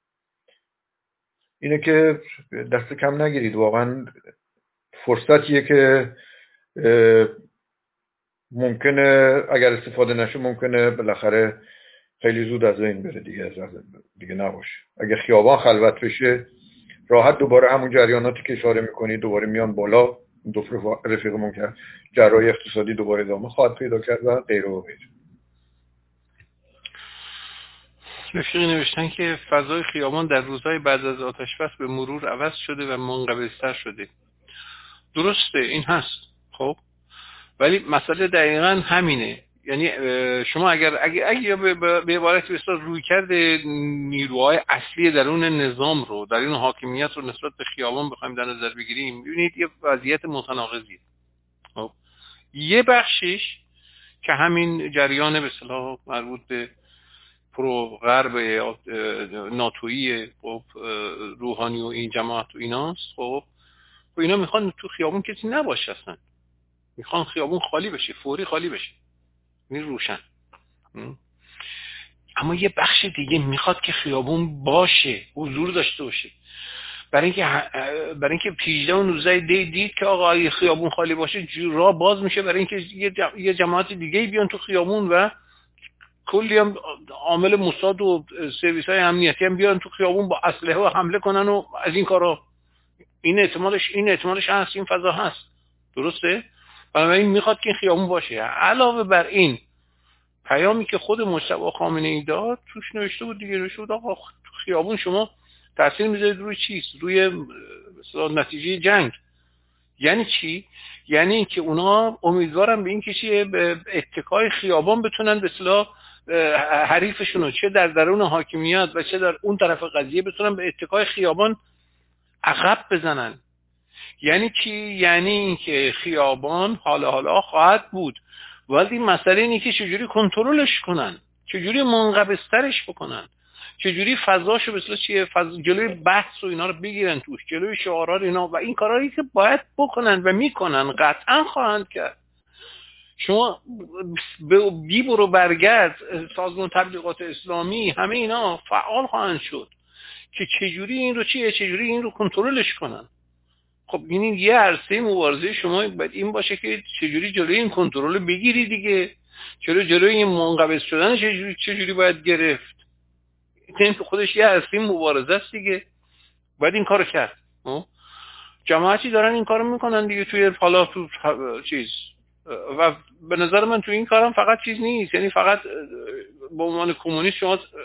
Speaker 1: اینه که دست کم نگیرید، واقعا فرصتیه که ممکنه اگر استفاده نشه ممکنه بالاخره خیلی زود از این بره دیگه، از دیگه نباشه. اگه خیابان خلوت بشه راحت دوباره همون جریاناتی که اشاره میکنی دوباره میان بالا، دو رفیقمون کرد جراحی اقتصادی دوباره ادامه خواهد پیدا کرد و غیره و غیره.
Speaker 2: رفیقی نوشتن که فضای خیابان در روزهای بعد از آتش بس به مرور عوض شده و منقبض‌تر شده. درسته، این هست. خب ولی مسئله دقیقاً همینه. یعنی شما اگر اگه اگه به عبارتی بسیار روی کرده نیروهای اصلی درون نظام رو، در این حاکمیت رو نسبت به خیابان بخوایم در نظر بگیریم، ببینید یه وضعیت متناقضیه. خب یه بخشش که همین جریان به اصطلاح مربوط به پرو غرب ناتویی خب روحانی و این جماعت و ایناست. خب و اینا میخوان تو خیابون کسی نباشه، اصلا میخوان خیابون خالی بشه، فوری خالی بشه، این روشن. اما یه بخش دیگه میخواد که خیابون باشه، حضور داشته باشه، برای اینکه برای اینکه پیجده و نوزده دی دید که آقا اگه خیابون خالی باشه راه باز میشه برای اینکه یه جماعت دیگه بیان تو خیابون و کلی هم عامل موساد و سرویس های امنیتی هم بیان تو خیابون با اسلحه و حمله کنن و از این کارا. این احتمالش این احتمالش هست، این فضا هست. درسته؟ بنابراین میخواد که این خیابون باشه. علاوه بر این پیامی که خود مجتبی خامنه‌ای داد توش نوشته بود دیگه، نوشته بود آقا تو خیابون شما تاثیر میذارید روی چیز؟ روی مثلا نتیجه جنگ. یعنی چی؟ یعنی اینکه اونا امیدوارن به این که چیه، به اتکای خیابان بتونن به اصطلاح حریفشون رو چه در درون حاکمیت و چه در اون طرف قضیه بتونن به اتکای خیابان عقب بزنن. یعنی چی؟ یعنی اینکه خیابان حالا حالا خواهد بود، ولی مسئله اینه که چجوری کنترلش کنن، چجوری منقبض‌ترش بکنن، چجوری فضاشو مثلا چیه فضا جلوی بحث و اینا رو بگیرن توش، جلوی شعارات اینا و این کارهایی که باید بکنن و میکنن، قطعا خواهند کرد. شما بی برو برگرد سازمان تبلیغات اسلامی همه اینا فعال خواهند شد که چجوری این رو چیه، چجوری این رو کنترلش کنن. خب این یه عرصه مبارزه شما باید این باشه که چجوری جلوی این کنترل بگیری دیگه، چجوری جلوی این منقبض شدن چجوری چجوری باید گرفت. این که خودش یه عرصه مبارزه است دیگه، باید این کارو کرد. جماعتی دارن این کارو میکنن دیگه توی حالا تو چیز، و به نظر من تو این کارم فقط چیز نیست، یعنی فقط به عنوان کمونیست شما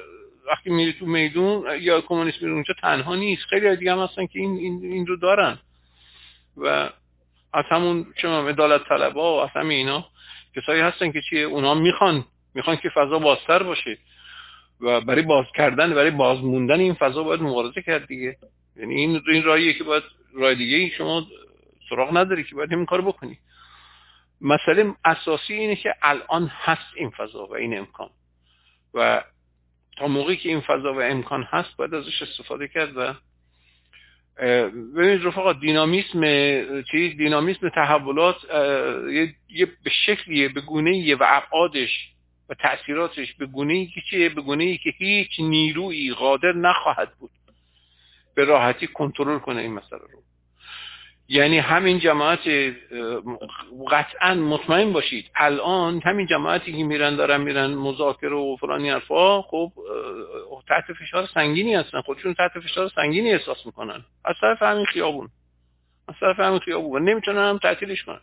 Speaker 2: وقتی میری تو میدون یا کمونیست میره اونجا تنها نیست، خیلی دیگه هم هستن که این این, این رو دارن و از همون چه می‌دونم عدالت طلبها و از همین اینا کسایی هستن که چیه اونا میخوان میخوان که فضا بازتر باشه و برای باز کردن برای باز موندن این فضا باید مبارزه کرد دیگه. یعنی این این راهیه که باید راه دیگه شما سراغ نداری که باید همین کارو بکنی. مسئله اساسی اینه که الان هست این فضا و این امکان و تا موقعی که این فضا و امکان هست باید ازش استفاده کرد. و ببینید رفقا دینامیسم چیز دینامیسم تحولات یه, یه به شکلیه به گونه‌ایه و ابعادش و تأثیراتش به گونه‌ای که چیه به گونه‌ای که هیچ نیرویی قادر نخواهد بود به راحتی کنترل کنه این مسئله رو. یعنی همین جماعت قطعا مطمئن باشید الان همین جماعتی که میرن دارن میرن مذاکره و فلانی حرفا خب تحت فشار سنگینی هستن، خودشون تحت فشار سنگینی احساس میکنن از طرف همین خیابون از طرف همین خیابون و نمیتونن هم تعطیلش کنن.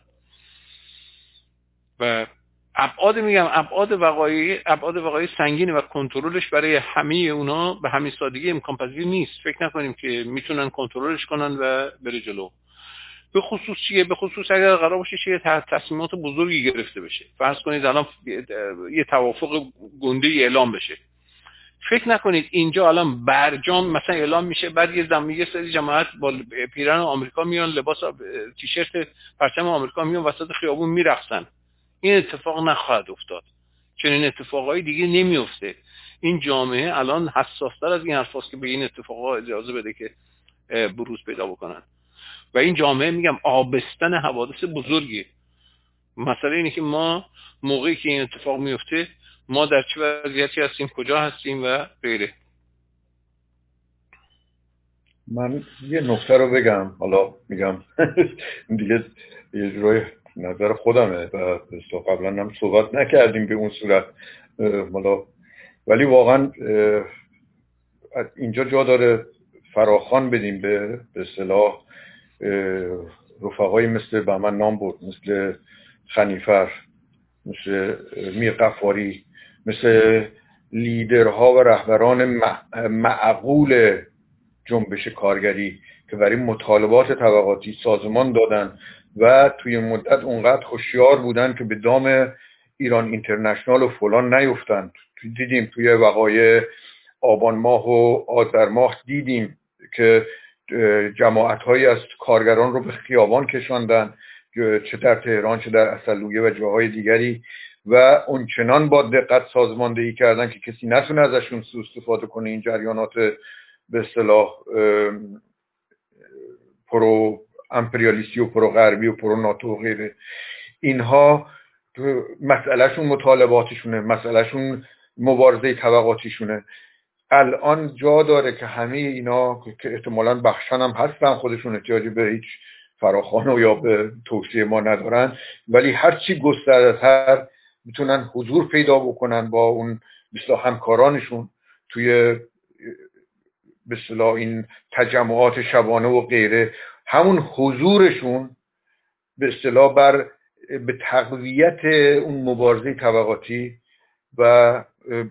Speaker 2: و ابعاد میگم ابعاد وقایعی ابعاد وقایعی سنگینه و کنترلش برای همه اونا به همین سادگی امکان پذیر نیست. فکر نکنیم که میتونن کنترلش کنن و بره جلو. به خصوص چیه؟ به خصوص اگر قرار باشه چیه تصمیمات بزرگی گرفته بشه. فرض کنید الان یه توافق گنده اعلام بشه. فکر نکنید اینجا الان برجام مثلا اعلام میشه بعد یه زمین یه سری جماعت با پیرن آمریکا میان لباس تیشرت پرچم آمریکا میان وسط خیابون میرقصن. این اتفاق نخواهد افتاد. چنین اتفاقایی دیگه نمیفته. این جامعه الان حساس‌تر از این حرفاست که به این اتفاقا اجازه بده که بروز پیدا بکنن. و این جامعه میگم آبستن حوادث بزرگی. مسئله اینه که ما موقعی که این اتفاق میفته ما در چه وضعیتی هستیم، کجا هستیم و غیره.
Speaker 1: من یه نکته رو بگم، حالا میگم دیگه یه جورای نظر خودمه و قبلا هم صحبت نکردیم به اون صورت، حالا ولی واقعا اینجا جا داره فراخوان بدیم به به اصطلاح رفقایی مثل به من نام برد، مثل خنیفر، مثل میر غفاری، مثل لیدرها و رهبران معقول جنبش کارگری که برای مطالبات طبقاتی سازمان دادن و توی مدت اونقدر هوشیار بودن که به دام ایران اینترنشنال و فلان نیفتند. دیدیم توی وقایع آبان ماه و آذر ماه دیدیم که جماعت‌هایی از کارگران رو به خیابان کشاندن، چه در تهران چه در اصلویه و جاهای دیگری، و اونچنان با دقت سازماندهی کردن که کسی نتونه ازشون سوء استفاده کنه. این جریانات به اصطلاح پرو امپریالیستی و پرو غربی و پرو ناتو و غیره، اینها مسئلهشون مطالباتشونه، مسئلهشون مبارزه طبقاتیشونه. الان جا داره که همه اینا که احتمالاً بخشن هم هستن خودشون احتیاجی به هیچ فراخوان یا به توصیه ما ندارن، ولی هرچی گسترده‌تر میتونن حضور پیدا بکنن با اون مثلا همکارانشون توی به اصطلاح این تجمعات شبانه و غیره، همون حضورشون به اصطلاح بر به تقویت اون مبارزه طبقاتی و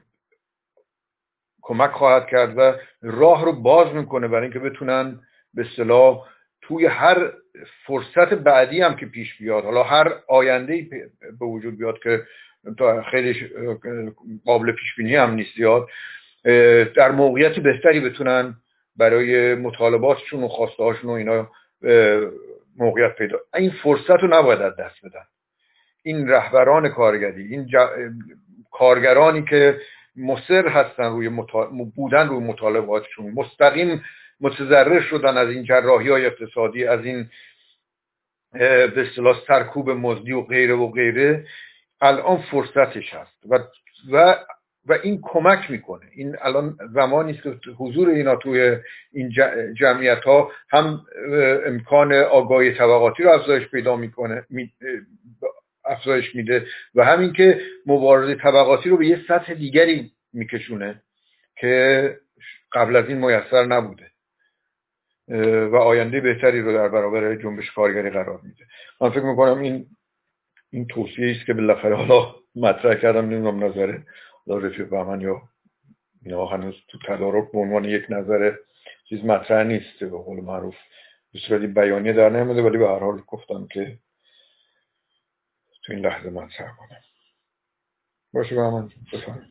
Speaker 1: کمک خواهد کرد و راه رو باز میکنه برای اینکه بتونن به اصطلاح توی هر فرصت بعدی هم که پیش بیاد، حالا هر آینده‌ای به وجود بیاد که خیلی قابل پیش بینی هم نیست زیاد، در موقعیت بهتری بتونن برای مطالباتشون و خواسته‌هاشون و اینا موقعیت پیدا. این فرصت رو نباید از دست بدن. این رهبران کارگری، این ج... کارگرانی که مصر هستن روی مطال... بودن روی مطالباتشون، مستقیم متضرر شدن از این جراحی‌های اقتصادی، از این به اصطلاح سرکوب مزدی و غیره و غیره، الان فرصتش هست و و و این کمک میکنه. این الان زمانی است که حضور اینا توی این جمعیت ها هم امکان آگاهی طبقاتی رو افزایش پیدا میکنه، افزایش میده، و همین که مبارزه طبقاتی رو به یه سطح دیگری میکشونه که قبل از این میسر نبوده و آینده بهتری رو در برابر جنبش کارگری قرار میده. من فکر میکنم این این توصیه است که بالاخره حالا مطرح کردم، نمیدونم نظر رفیق بهمن یا اینا هنوز تو تدارک به عنوان یک نظر چیز مطرح نیست، به قول معروف به صورت بیانیه در نمیده، ولی به هر حال گفتم که تو این لحظه مطرح کنم. باشه با من بفهم.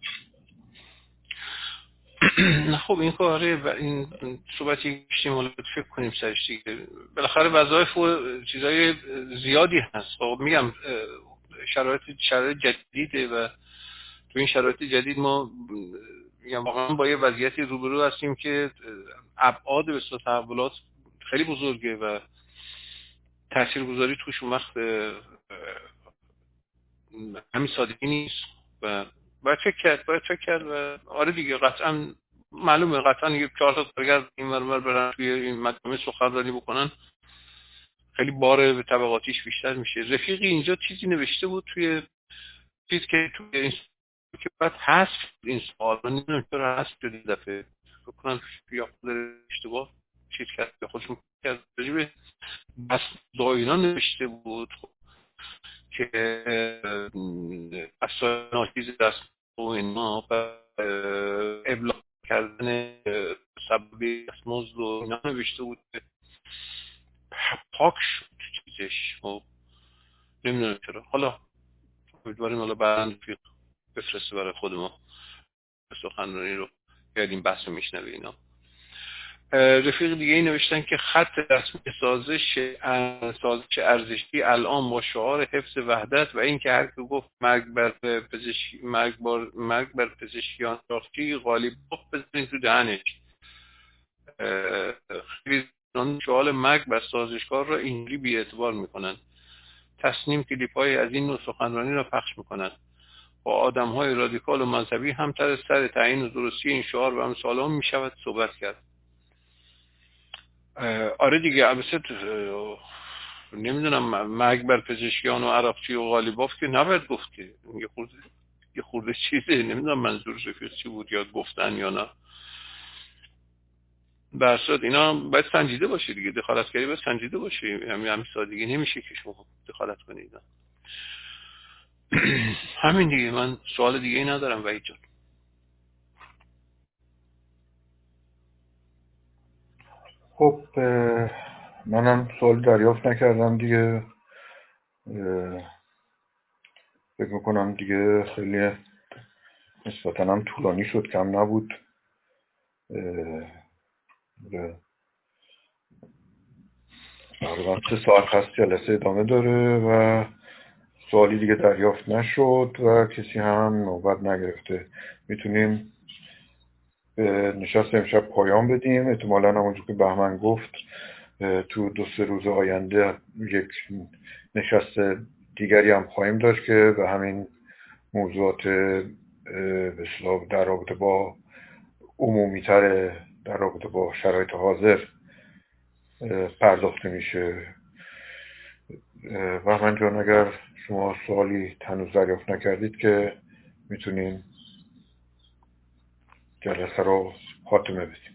Speaker 2: نه خب این کاره و این صحبتی کشتیم حالا فکر کنیم سرش دیگه. بالاخره وظایف و چیزای زیادی هست. خب میگم شرایط شرایط جدیده و تو این شرایط جدید ما میگم واقعا با یه وضعیتی روبرو هستیم که ابعاد به اصطلاح تحولات خیلی بزرگه و تاثیرگذاری توش اون وقت همین سادگی نیست و باید فکر کرد باید فکر کرد و آره دیگه قطعا معلومه قطعا یه چهار تا کارگر این ور برن توی این مجمع سخنرانی بکنن خیلی بار به طبقاتیش بیشتر میشه. رفیقی اینجا چیزی نوشته بود توی چیز که توی این که بعد هست این سوال من نمیدونم چرا هست شد این دفعه فکر کنم یا خود اشتباه چیز کرد به خودشون کرد راجبه بس داینا نوشته بود که اصلا ناچیز دست و اینا ابلاغ کردن سببی مزد و اینا نوشته بود پاک شد چیزش و نمیدونم چرا. حالا امیدواریم حالا بعداً بفرسته برای خود ما سخنرانی رو یاد این بحث رو میشنوه اینا. رفیق دیگه ای نوشتن که خط رسمی سازش سازش ارزشی الان با شعار حفظ وحدت و اینکه هر کی گفت مرگ بر پزشکی مرگ بر مرگ بر پزشکیان شاخچی غالیب بزنید تو دهنش. خیلی شعار مرگ بر سازشکار را اینجوری بی اعتبار میکنن. تصنیم کلیپ‌های از این نوع سخنرانی را پخش میکنن. با آدم‌های رادیکال و مذهبی هم تر سر تعیین و درستی این شعار و امثال هم میشود صحبت کرد. آره دیگه البته نمیدونم مرگ بر پزشکیان و عراقچی و غالیباف که نباید گفت که یه خورده یه خورده چیزه نمیدونم منظور رفیق چی بود یا گفتن یا نه. برصد اینا باید سنجیده باشه دیگه، دخالتگری باید سنجیده باشه، همین همین سادگی نمیشه که شما دخالت کنید. همین دیگه، من سوال دیگه ای ندارم وحید جان.
Speaker 1: خب منم سوال دریافت نکردم دیگه، فکر میکنم دیگه خیلی نسبتاً هم طولانی شد، کم نبود. تقریبا سه ساعت هست جلسه ادامه داره و سوالی دیگه دریافت نشد و کسی هم نوبت نگرفته. میتونیم به نشست امشب پایان بدیم. احتمالاً همونجور که بهمن گفت تو دو سه روز آینده یک نشست دیگری هم خواهیم داشت که به همین موضوعات به اصطلاح در رابطه با عمومی‌تر در رابطه با شرایط حاضر پرداخته میشه. بهمن جان اگر شما سوالی هنوز دریافت نکردید که میتونیم جلسه رو خاتمه بدیم.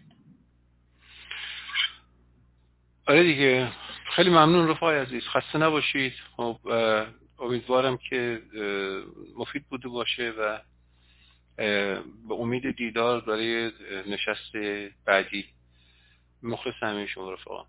Speaker 2: آره دیگه، خیلی ممنون رفقای عزیز، خسته نباشید. خب امیدوارم که مفید بوده باشه و به امید دیدار برای نشست بعدی. مخلص همه شما رفقا.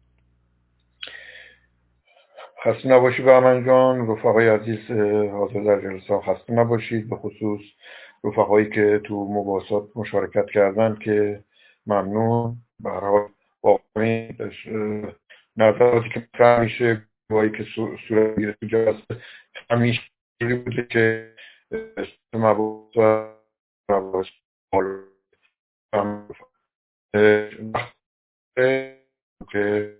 Speaker 1: خسته نباشید بهمن جان. رفقای عزیز حاضر در جلسه خسته نباشید، به خصوص رفقایی که تو مباحثات مشارکت کردن که ممنون. به هر حال واقعا نظراتی که مطرح میشه وایی که صورت میگیره تو جلسه همیشه بوده که مباحث مباحث حال که